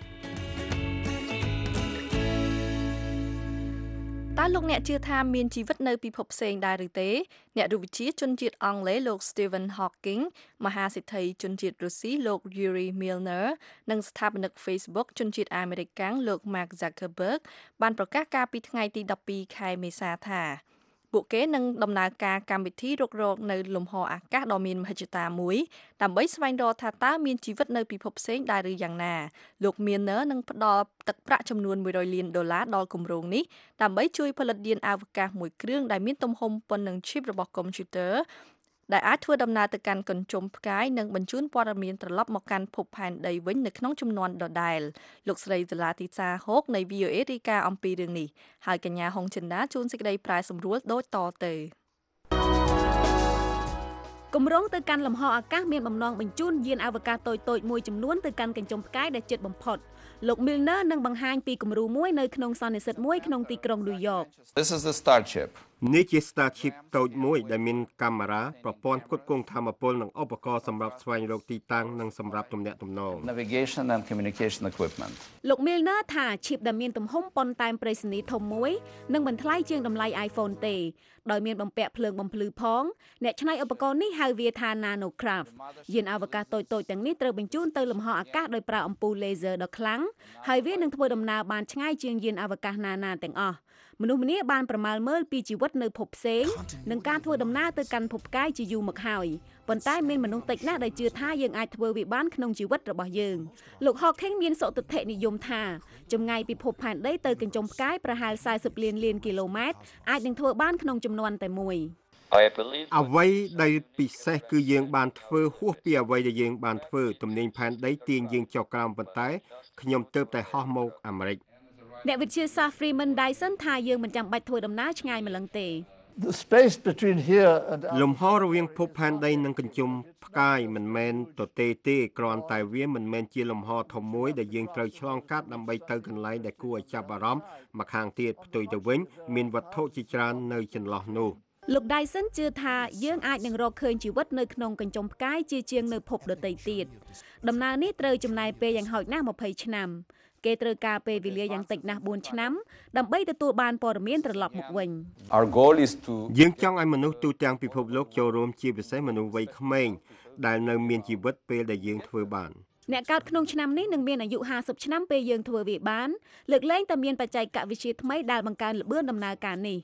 តើលោកអ្នកជឿថាមានជីវិតនៅពិភពផ្សេងដែរឬទេអ្នករូបវិទ្យាជនជាតិអង់គ្លេសលោក Stephen Hawking មហាសេដ្ឋីជនជាតិរុស្ស៊ីលោក Yuri Milner និងស្ថាបនិក Facebook ជនជាតិអាមេរិកលោក Mark Zuckerberg បានប្រកាសកាលពីថ្ងៃទីដប់ពីរខែមេសាថាពួកគេនឹងដំណើរការកម្មវិធីរុករកនៅលំហអាកាសដ៏មានមហិច្ឆតាមួយដើម្បីស្វែងរកថាតើមានជីវិតនៅពិភពផ្សេងដែរឬយ៉ាងណាលោក Milner នឹងផ្ដល់ទឹកប្រាក់ចំនួនមួយរយលានដុល្លារដល់គម្រោងនេះដើម្បីជួយផលិតយានអវកាសមួយគ្រឿងដែលមានទំហំប៉ុននឹង chip របស់កុំព្យូទ័រដែលអាចធ្វើដំណើរទៅកាន់កញ្ចុំផ្កាយនិងបញ្ជូនព័ត៌មានត្រឡប់មកកាន់ភពផែនដីវិញនៅក្នុងចំនួនដដែលលោកស្រីសាឡាទីសាហូកនៃ វី អូ អេ រាយការណ៍អំពីរឿងនេះហើយកញ្ញាហុងចិន្តាជួនសេចក្តីប្រែសម្រួលដូចតទៅគម្រោងទៅកាន់លំហអាកាសមានបំណងបញ្ជូនយានអវកាសតូចៗមួយចំនួនទៅកាន់កញ្ចុំផ្កាយដែលជិតបំផុតលោក Milner នឹងបង្ហាញពីគំរូមួយនៅក្នុងសន្និសីទមួយក្នុងទីក្រុង New York This is the Starship នេះជា Starship តូចមួយដែលមានកាមេរ៉ាប្រព័ន្ធផ្គត់ផ្គង់ថាមពលនិងឧបករណ៍សម្រាប់ស្វែងរកទីតាំងនិងសម្រាប់ទំនាក់ទំនង Navigation and communication equipment លោក Milner ថា chip ដែលមានទំហំប៉ុនតែមប្រេសនីធំមួយនឹងមិនថ្លៃជាងតម្លៃ iPhone ទេដោយមានបំពាក់ភ្លើងបំភ្លឺផងអ្នកច្នៃឧបករណ៍នេះហៅវាថា Nanocraft យានអវកាសតូចៗទាំងនេះត្រូវបញ្ជូនទៅលំហអាកាសដោយប្រើអំពូល laser ដ៏ខ្លាំងហើយវានឹងធ្វើដំណើរបានឆ្ងាយជាងយានអវកាសណាៗទាំងអស់មនុស្សម្នាបានប្រមាលមើលពីជីវិតនៅភពផ្សេងនិងការធ្វើដំណើរទៅកាន់ភពផ្កាយជាយូរមកហើយប៉ុន្តែមានមនុស្សតិចណាស់ដែលជឿថាយើងអាចធ្វើវាបានក្នុងជីវិតរបស់យើងលោក Hawking មានសុទិដ្ឋិនិយមថាចម្ងាយពីភពផែនដីទៅកញ្ចុំផ្កាយប្រហែលสี่สิบលានលានគីឡូម៉ែត្រអាចនឹងធ្វើបានក្នុងចំនួនតែមួយអ្វីដែលពិសេសគឺយើងបានធ្វើហួសពីអ្វីដែលយើងបានធ្វើទំនាញផែនដីទាញយើងចុះក្រោមប៉ុន្តែខ្ញុំទើបតែហោះមកអាមេរិកអ្នកវិទ្យាសាស្ត្រ Freeman Dyson ថាយើងមិនចាំបាច់ធ្វើដំណើរឆ្ងាយម្លឹងទេ The space between here and លំហរវាងភពផែនដីនិងកញ្ចុំផ្កាយមិនមែនទទេទេគ្រាន់តែវាមិនមែនជាលំហធំមួយដែលយើងត្រូវឆ្លងកាត់ដើម្បីទៅកន្លែងដែលគួរឲ្យចាប់អារម្មណ៍មកខាងទៀតផ្ទុយទៅវិញមានវត្ថុជាច្រើននៅចន្លោះនោះលោក Dyson ជឿថាយើងអាចនឹងរកឃើញជីវិតនៅក្នុងកញ្ចុំផ្កាយជាជាងនៅភពដទៃទៀតដំណើរនេះត្រូវចំណាយពេលយ៉ាងហោចណាស់ยี่สิบឆ្នាំគេត្រូវការពេលវេលាយ៉ាងតិចណាស់បួនឆ្នាំដើម្បីទទួលបានព័ត៌មានត្រឡប់មកវិញ Our goal is to យើងចង់ឲ្យមនុស្សទូទាំងពិភពលោកចូលរួមជាពិសេសមនុស្សវ័យក្មេងដែលនៅមានជីវិតពេលដែលយើងធ្វើបានអ្នកកើតក្នុងឆ្នាំនេះនឹងមានអាយុห้าสิบឆ្នាំពេលយើងធ្វើវាបានលើកលែងតែមានបច្ចេកវិទ្យាថ្មីដែលបង្កើនល្បឿនដំណើរការនេះ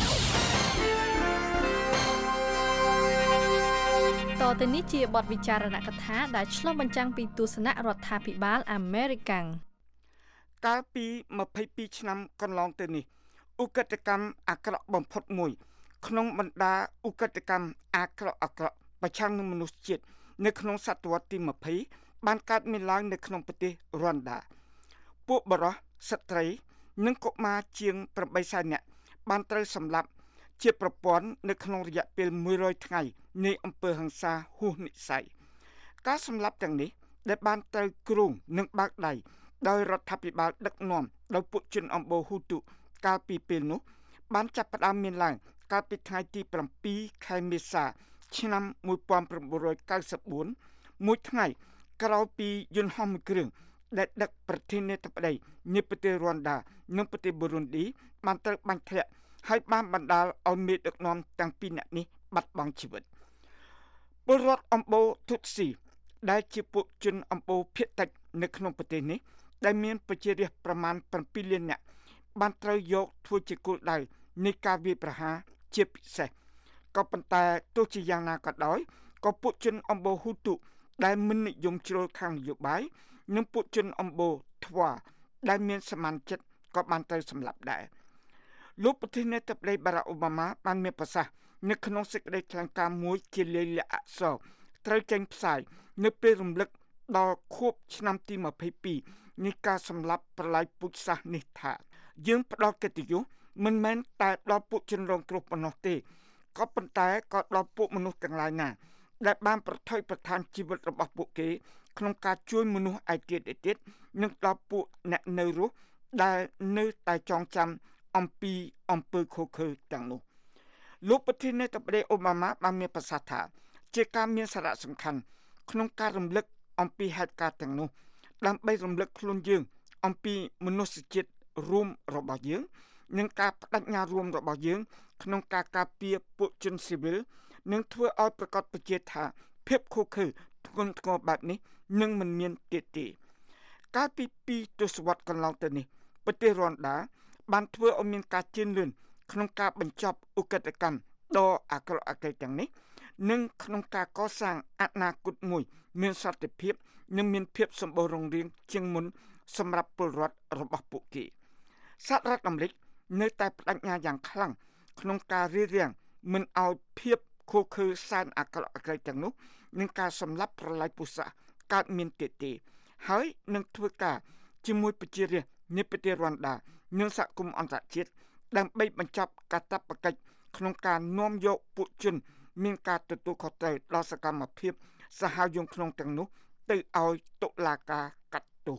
តទៅនេះជាបទវិចារណកថាដែលឆ្លុះបញ្ចាំងពីទស្សនៈរដ្ឋាភិបាលអាមេរិកកាលពីยี่สิบสองឆ្នាំកន្លងទៅនេះឧក្រិដ្ឋកម្មអាក្រក់បំផុតមួយក្នុងបណ្ដាឧក្រិដ្ឋកម្មអាក្រក់អាក្រក់ប្រឆាំងនឹងមនុស្សជាតិនៅក្នុងសតវត្សទីยี่สิบបានកើតមានឡើងនៅក្នុងប្រទេសរ៉ុនដាពួកបរិសុទ្ធស្ត្រីនិងកុមារជាងแปดសែននាក់បានត្រូវសម្លាប់ជាប្រព័ន្ធនៅក្នុងរយៈពេលមួយរយថ្ងៃនៃអំពើហិង្សាហួសនិស្ស័យការសម្លាប់ទាំងនេះដែលបានត្រូវគ្រោងនិងបើកដៃដោយរដ្ឋាភិបាលដឹកនាំដោយពួកជនអំបូរហ៊ូទូកាលពីពេលនោះបានចាប់ផ្ដើមមានឡើងកាលពីថ្ងៃទីsevenខែមេសាឆ្នាំnineteen ninety-fourមួយថ្ងៃក្រោយពីយន្តហោះមួយគ្រឿងដែលដឹកប្រធានាធិបតីនៃប្រទេសរ៉ុនដានិងប្រទេសប៊ូរុនឌីបានត្រូវបាញ់ធ្លាក់ហើយបានបណ្ដាលឲ្យមេដឹកនាំទាំងពីរនាក់នេះបាត់បង់ជីវិតពលរដ្ឋអំបូរទុតស៊ីដែលជាពួកជនអំបូរភាគតិចនៅក្នុងប្រទេសនេះដែលមានប្រជារាស្ត្រប្រមាណsevenលាននាក់បានត្រូវយកធ្វើជាគោលដៅនៃការវាយប្រហារជាពិសេសក៏ប៉ុន្តែទោះជាយ៉ាងណាក៏ដោយក៏ពួកជនអំបូរហ៊ូទូដែលមិននិយមជ្រុលខាងនយោបាយនិងពួកជនអំបូរថ្វាដែលមានសមានចិត្តក៏បានត្រូវសម្លាប់ដែរលោកប្រធានាធិបតីបារ៉ាក់អូបាម៉ាបានមានប្រសាសន៍នៅក្នុងសេចក្តីថ្លែងការណ៍មួយជាលាយលក្ខណ៍អក្សរត្រូវចេញផ្សាយនៅពេលរំលឹកដល់ខួបឆ្នាំទីtwenty-twoនៃការសម្លាប់ប្រល័យពូជសាសន៍នេះថាយើងផ្ដល់កិត្តិយសមិនមែនតែដល់ពួកជនរងគ្រោះប៉ុណ្ណោះទេក៏ប៉ុន្តែក៏ដល់ពួកមនុស្សទាំងឡាយណាដែលបានប្រថុយប្រឋានជីវិតរបស់ពួកគេក្នុងការជួយមនុស្សឯទៀតឯទៀតនិងដល់ពួកអ្នកនៅរស់ដែលនៅតែចងចាំអំពីអំពើឃោរឃៅទាំងនោះលោកប្រធានាធិបតីអូបាម៉ាបានមានប្រសាសន៍ថាជាការមានសារៈសំខាន់ក្នុងការរំលឹកអំពីហេតុការណ៍ទាំងនោះដើម្បីរំលឹកខ្លួនយើងអំពីមនុស្សជាតិរួមរបស់យើងនិងការបដិញ្ញារួមរបស់យើងក្នុងការការពារពួកជនស៊ីវិលនិងធ្វើឲ្យប្រកាសប្រជាថាភាពឃោរឃៅធ្ងន់ធ្ងរបែបនេះនឹងមិនមានទៀតទេកាលពីពីរទសវត្សរ៍កន្លងទៅនេះប្រទេសរ៉ុនដាបានធ្វើឲ្យមានការជឿនលឿនក្នុងការបញ្ចប់ឧក្រិដ្ឋកម្មដ៏អាក្រក់អាក្រៃទាំងនេះនិងក្នុងការកសាងអនាគតមួយមានសន្តិភាពនិងមានភាពសម្បូររុងរឿងជាងមុនសម្រាប់ពលរដ្ឋរបស់ពួកគេសហរដ្ឋអាមេរិកនៅតែបដិញ្ញាយ៉ាងខ្លាំងក្នុងការរារាំងមិនឲ្យភាពឃោរឃៅសែនអាក្រក់អាក្រៃទាំងនោះនឹងការសម្លាប់ប្រល័យពូជសាសន៍កើតមានទៀតទេហើយនឹងធ្វើការជាមួយប្រជារាស្ត្រនៃប្រទេសរ៉ុនដានិងសហគមន៍អន្តរជាតិដើម្បីបញ្ចប់កាតព្វកិច្ចក្នុងការនាំយកពួកជនមានការទទួលខុសត្រូវដល់សកម្មភាពសហយង្គក្នុងទាំងនោះទៅឲ្យតុលាការកាត់ទោស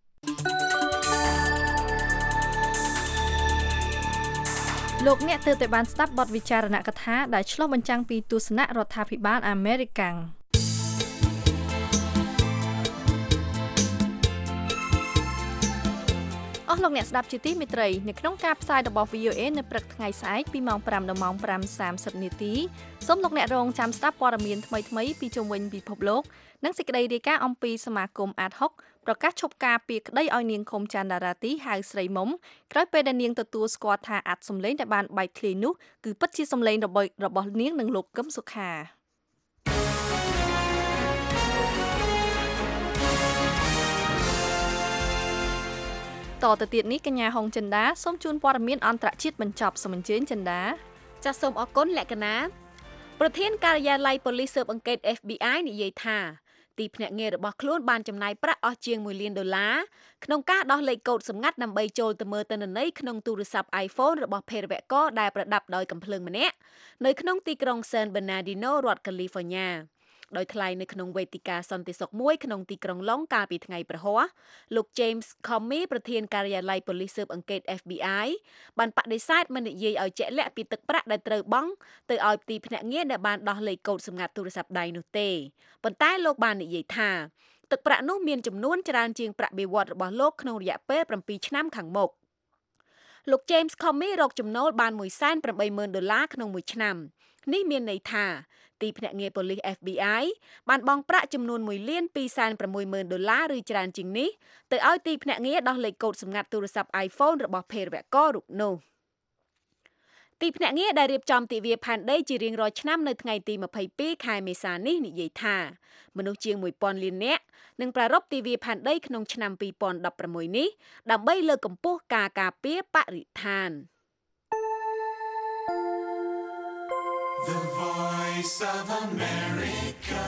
លោកអ្នកទើបតែបានស្ដាប់បទវិចារណកថាដែលឆ្លុះបញ្ចាំងពីទស្សនៈរដ្ឋាភិបាលអាមេរិកអស់លោកអ្នកស្ដាប់ជាទីមេត្រីនៅក្នុងការផ្សាយរបស់ វី អូ เอ នៅព្រឹកថ្ងៃស្អែកពីម៉ោងfiveដល់ម៉ោងfive thirtyនាទីសូមលោកអ្នករងចាំស្ដាប់ព័ត៌មានថ្មីៗពីជុំវិញពិភពលោកនិងសេចក្តីរាយការណ៍អំពីសមាគមអាតហុកប្រកាសឈប់ការពីក្តីឲ្យនាងឃុំច័ន្ទរាទីហៅស្រីមុំក្រោយពេលដែលនាងទទួលស្គាល់ថាអាចសម្លេងដែលបានបែកធ្លាយនោះគឺពិតជាសម្លេងរបស់របស់នាងនិងលោកកឹមសុខាតទៅទៀតនេះកញ្ញាហុងចិន្តាសូមជូនព័ត៌មានអន្តរជាតិបញ្ចប់សូមអញ្ជើញចិន្តាចាសសូមអរគុណលក្ខណាប្រធានការិយាល័យប៉ូលីសស៊ើបអង្កេត F B I និយាយថាទីភ្នាក់ងាររបស់ខ្លួនបានចំណាយប្រាក់អស់ជាងoneលានដុល្លារក្នុងការដោះលេខកូដសម្ងាត់ដើម្បីចូលទៅមើលទិន្នន័យក្នុងទូរស័ព្ទ iPhone របស់ភេរវករដែលប្រដាប់ដោយកាំភ្លើងម្នាក់នៅក្នុងទីក្រុង San Bernardino រដ្ឋ California ដោយថ្លែងនៅក្នុងវេទិកាសន្តិសុខមួយក្នុងទីក្រុងឡុងកាលពីថ្ងៃប្រហ័សលោក James Comey ប្រធានការិយាល័យប៉ូលីសស៊ើបអង្កេត F B I បានបដិសេធមិននិយាយឲ្យជាក់លាក់ពីទឹកប្រាក់ដែលត្រូវបង់ទៅឲ្យទីភ្នាក់ងារដែលបានដោះលេខកូដសម្ងាត់ទូរស័ព្ទដៃនោះទេប៉ុន្តែលោកបាននិយាយថាទឹកប្រាក់នោះមានចំនួនច្រើនជាងប្រាក់បៀវត្សរបស់លោកក្នុងរយៈពេលប្រាំពីរឆ្នាំខាងមុខលោក James Comey រកចំណូលបាន មួយសែនប្រាំបីម៉ឺន ដុល្លារក្នុងមួយឆ្នាំនេះមានន័យថាទីភ្នាក់ងារប៉ូលីស F B I បានបង់ប្រាក់ចំនួន មួយលានពីរសែនប្រាំមួយម៉ឺន ដុល្លារឬច្រើនជាងនេះទៅឲ្យទីភ្នាក់ងារដោះលេខកូដសម្ងាត់ទូរស័ព្ទ iPhone របស់ភេរវកររូបនោះទីភ្នាក់ងារដែលរៀបចំទិវាផែនដីជារៀងរាល់ឆ្នាំនៅថ្ងៃទីម្ភៃពីរខែមេសានេះនិយាយថាមនុស្សជាងមួយពាន់លាននាក់នឹងប្រារព្ធទិវាផែនដីក្នុងឆ្នាំពីរពាន់ដប់ប្រាំមួយនេះដើម្បីលើកកម្ពស់ការការពារបរិស្ថាន The Voice of America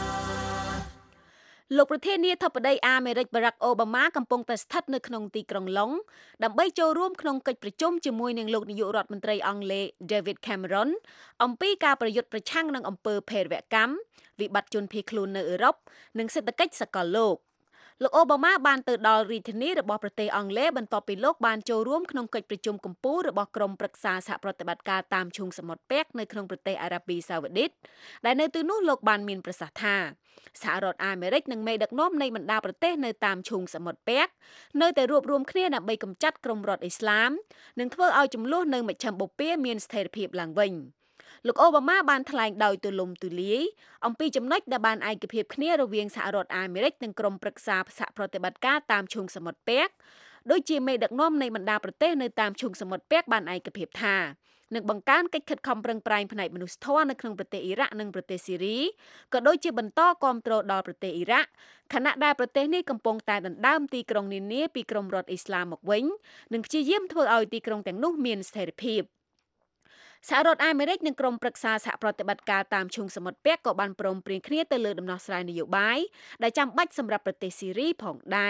លោកប្រធានាធិបតីអាមេរិកបារ៉ាក់អូបាម៉ាកំពុងតែស្ថិតនៅក្នុងទីក្រុងឡុងដើម្បីចូលរួមក្នុងកិច្ចប្រជុំជាមួយនឹងលោកនាយករដ្ឋមន្ត្រីអង់គ្លេស David Cameron អំពីការប្រយុទ្ធប្រឆាំងនឹងអំពើភេរវកម្មវិបត្តិជនភៀសខ្លួននៅអឺរ៉ុបនិងសេដ្ឋកិច្ចសកលលោកលោកអូបាម៉ាបានទៅដល់រាជធានីរបស់ប្រទេសអង់គ្លេសបន្ទាប់ពីលោកបានចូលរួមក្នុងកិច្ចប្រជុំកំពូលរបស់ក្រុមប្រឹក្សាសហប្រតិបត្តិការតាមឈូងសមុទ្រពាក់នៅក្នុងប្រទេសអារ៉ាប៊ីសាអូឌីតដែលនៅទីនោះលោកបានមានប្រសាសន៍ថាសហរដ្ឋអាមេរិកនិងមេដឹកនាំនៃបណ្ដាប្រទេសនៅតាមឈូងសមុទ្រពាក់នៅតែរួបរวมគ្នាដើម្បីកម្ចាត់ក្រុមរដ្ឋអ៊ីស្លាមនិងធ្វើឲ្យចំនួននៅមជ្ឈមបូព៌ាមានស្ថិរភាពឡើងវិញលោកអូបាម៉ាបានថ្លែងដោយទូលំទូលាយអំពីចំណុចដែលបានឯកភាពគ្នារវាងសហរដ្ឋអាមេរិកនិងក្រុមប្រឹក្សាសហប្រតិបត្តិការតាមឈូងសមុទ្រពាក់ដូចជាមេដឹកនាំនៃបណ្ដាប្រទេសនៅតាមឈូងសមុទ្រពាក់បានឯកភាពថានឹងបង្កើនកិច្ចខិតខំប្រឹងប្រែងផ្នែកមនុស្សធម៌នៅក្នុងប្រទេសអ៊ីរ៉ាក់និងប្រទេសស៊ីរីក៏ដូចជាបន្តគាំទ្រដល់ប្រទេសអ៊ីរ៉ាក់ខណៈដែលប្រទេសនេះកំពុងតែដណ្ដើមទីក្រុងនានាពីក្រុមរដ្ឋអ៊ីស្លាមមកវិញនិងព្យាយាមធ្វើឲ្យទីក្រុងទាំងនោះមានស្ថិរភាពសហរដ្ឋអាមេរិកនិងក្រុមប្រឹក្សាសហប្រតិបត្តិការតាមឈូងសមុទ្រពាក់ក៏បានព្រមព្រៀងគ្នាទៅលើដំណោះស្រាយនយោបាយដែលចាំបាច់សម្រាប់ប្រទេសស៊ីរីផងដែរ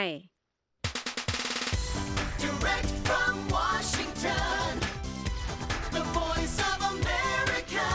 Direct from Washington, the Voice of America,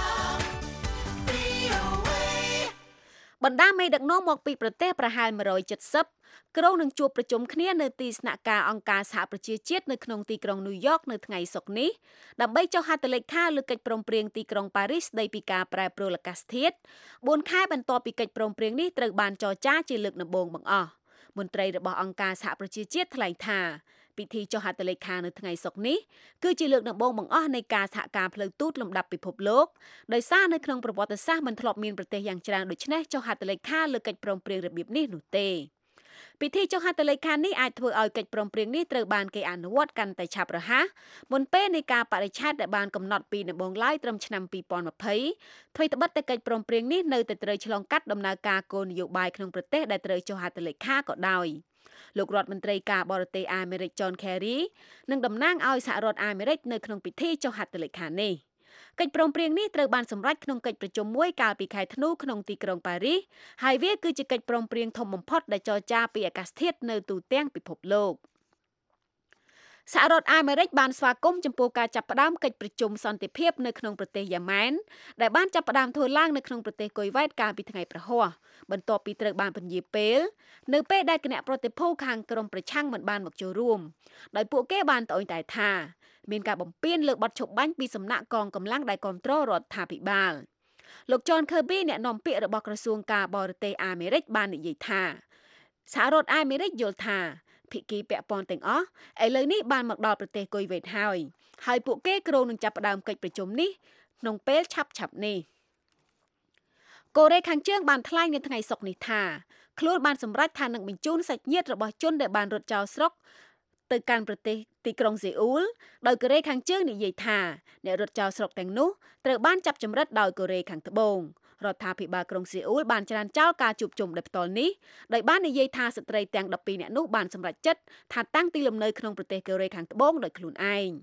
V O A បណ្ដាមេដឹកនាំមកពីប្រទេសប្រហែលមួយរយเจ็ดสิบក្រុងនឹងជួបប្រជុំគ្នានៅទីស្នាក់ការអង្គការសហប្រជាជាតិនៅក្នុងទីក្រុងញូវយ៉កនៅថ្ងៃសុក្រនេះដើម្បីចុះហត្ថលេខាលើកិច្ចព្រមព្រៀងទីក្រុងប៉ារីសស្ដីពីការប្រែប្រួលអាកាសធាតុបួនខែបន្ទាប់ពីកិច្ចព្រមព្រៀងនេះត្រូវបានចរចាជាលើកដំបូងបង្អស់មន្ត្រីរបស់អង្គការសហប្រជាជាតិថ្លែងថាពិធីចុះហត្ថលេខានៅថ្ងៃសុក្រនេះគឺជាលើកដំបូងបង្អស់នៃការសហការផ្លូវទូតលំដាប់ពិភពលោកដោយសារនៅក្នុងប្រវត្តិសាស្ត្រមិនធ្លាប់មានប្រទេសយ៉ាងច្រើនដូចនេះចុះហត្ថលេខាលើកិច្ចព្រមព្រៀងរបៀបនេះនោះទេពិធីចុះហត្ថលេខានេះអាចធ្វើឲ្យកិច្ចព្រមព្រៀងនេះត្រូវបានគេអនុវត្តកាន់តែឆាប់រហ័សមុនពេលនៃការបរិច្ឆេទដែលបានកំណត់ពីដំបូងឡើយត្រឹមឆ្នាំពីរពាន់ម្ភៃអ្វីត្បិតតែកិច្ចព្រមព្រៀងនេះនៅតែត្រូវឆ្លងកាត់ដំណើរការគោលនយោបាយក្នុងប្រទេសដែលត្រូវចុះហត្ថលេខាក៏ដោយលោករដ្ឋមន្ត្រីការបរទេសអាមេរិក John Kerry នឹងតំណាងឲ្យសហរដ្ឋអាមេរិកនៅក្នុងពិធីចុះហត្ថលេខានេះកិច្ចព្រមព្រៀងនេះត្រូវបានសម្រេចក្នុងកិច្ចប្រជុំមួយកាលពីខែធ្នូក្នុងទីក្រុងប៉ារីសហើយវាគឺជាកិច្ចព្រមព្រៀងធំបំផុតដែលចរចាពីអាកាសធាតុនៅទូទាំងពិភពលោកសហរដ្ឋអាមេរិកបានស្វាគមន៍ចំពោះការចាប់ផ្ដើមកិច្ចប្រជុំសន្តិភាពនៅក្នុងប្រទេសយ៉ាម៉ែនដែលបានចាប់ផ្ដើមធ្វើឡើងនៅក្នុងប្រទេសគុយវ៉ែតកាលពីថ្ងៃប្រហ័សបន្ទាប់ពីត្រូវបានពន្យាពេលនៅពេលដែលគណៈប្រតិភូខាងក្រមប្រឆាំងមិនបានមកចូលរួមដោយពួកគេបានត្អូញត្អែថាមានការបំពានលើបទឈប់បាញ់ពីសំណាក់កងកម្លាំងដែលគ្រប់គ្រងរដ្ឋាភិបាលលោក John Kirby អ្នកនាំពាក្យរបស់ក្រសួងការបរទេសអាមេរិកបាននិយាយថាសហរដ្ឋអាមេរិកយល់ថាភាគីពាក់ព័ន្ធទាំងអស់ឥឡូវនេះបានមកដល់ប្រទេសគុយវ៉ែតហើយហើយពួកគេគ្រោងនឹងចាប់ផ្ដើមកិច្ចប្រជុំនេះក្នុងពេលឆាប់ៗនេះកូរ៉េខាងជើងបានថ្លែងនៅថ្ងៃសុក្រនេះថាខ្លួនបានសម្រេចថានឹងបញ្ជូនសាច់ញាតិរបស់ជនដែលបានរត់ចោលស្រុកទៅកាន់ប្រទេសទីក្រុងសេអ៊ូលដោយកូរ៉េខាងជើងនិយាយថាអ្នករត់ចោលស្រុកទាំងនោះត្រូវបានចាប់ចម្រិតដោយកូរ៉េខាងត្បូងរដ្ឋាភិបាលក្រុងសេអ៊ូលបានច្រានចោលការជួបជុំដោយផ្ទាល់នេះដោយបាននិយាយថាស្ត្រីទាំងដប់ពីរនាក់នោះបានសម្រេចចិត្តថាតាំងទីលំនៅក្នុងប្រទេសកូរ៉េខាងត្បូងដោយខ្លួនឯង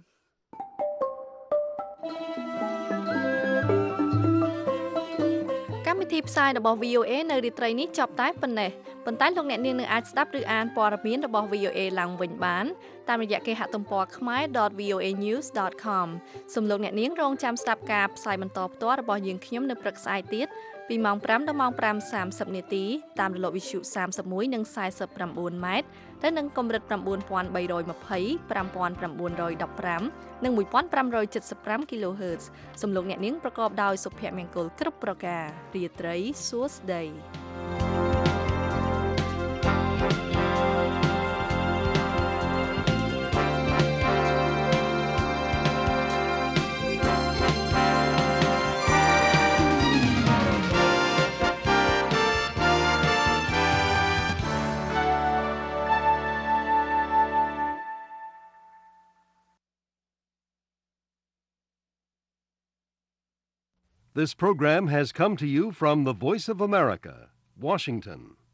កម្មវិធីផ្សាយរបស់ V O A នៅរាត្រីនេះចប់តែប៉ុណ្ណេះប៉ុន្តែលោកអ្នកនាងនៅអាចស្ដាប់ឬអានព័ត៌មានរបស់ V O A ឡើងវិញបានតាមរយៈគេហទំព័រ khmae dot v o a news dot com សូមលោកអ្នកនាងរងចាំស្ដាប់ការផ្សាយបន្តផ្ទាល់របស់យើងខ្ញុំនៅព្រឹកស្អែកទៀតពីម៉ោងប្រាំដល់ម៉ោងប្រាំសាមសិបនាទីតាមរលកវិទ្យុសាមសិបមួយនិងសាយសិបប្រាំបួនម៉ែត្រទៅនឹងកម្រិត៩បី២០ ៥៩១៥ និងមួយពាន់ប្រាំរយเจ็ดสิบห้า kHz សំលោកអ្នកនាងប្រកបដោយសុភមង្គលគ្រប់ប្រការរាត្រីសួស្តី This program has come to you from the Voice of America, Washington.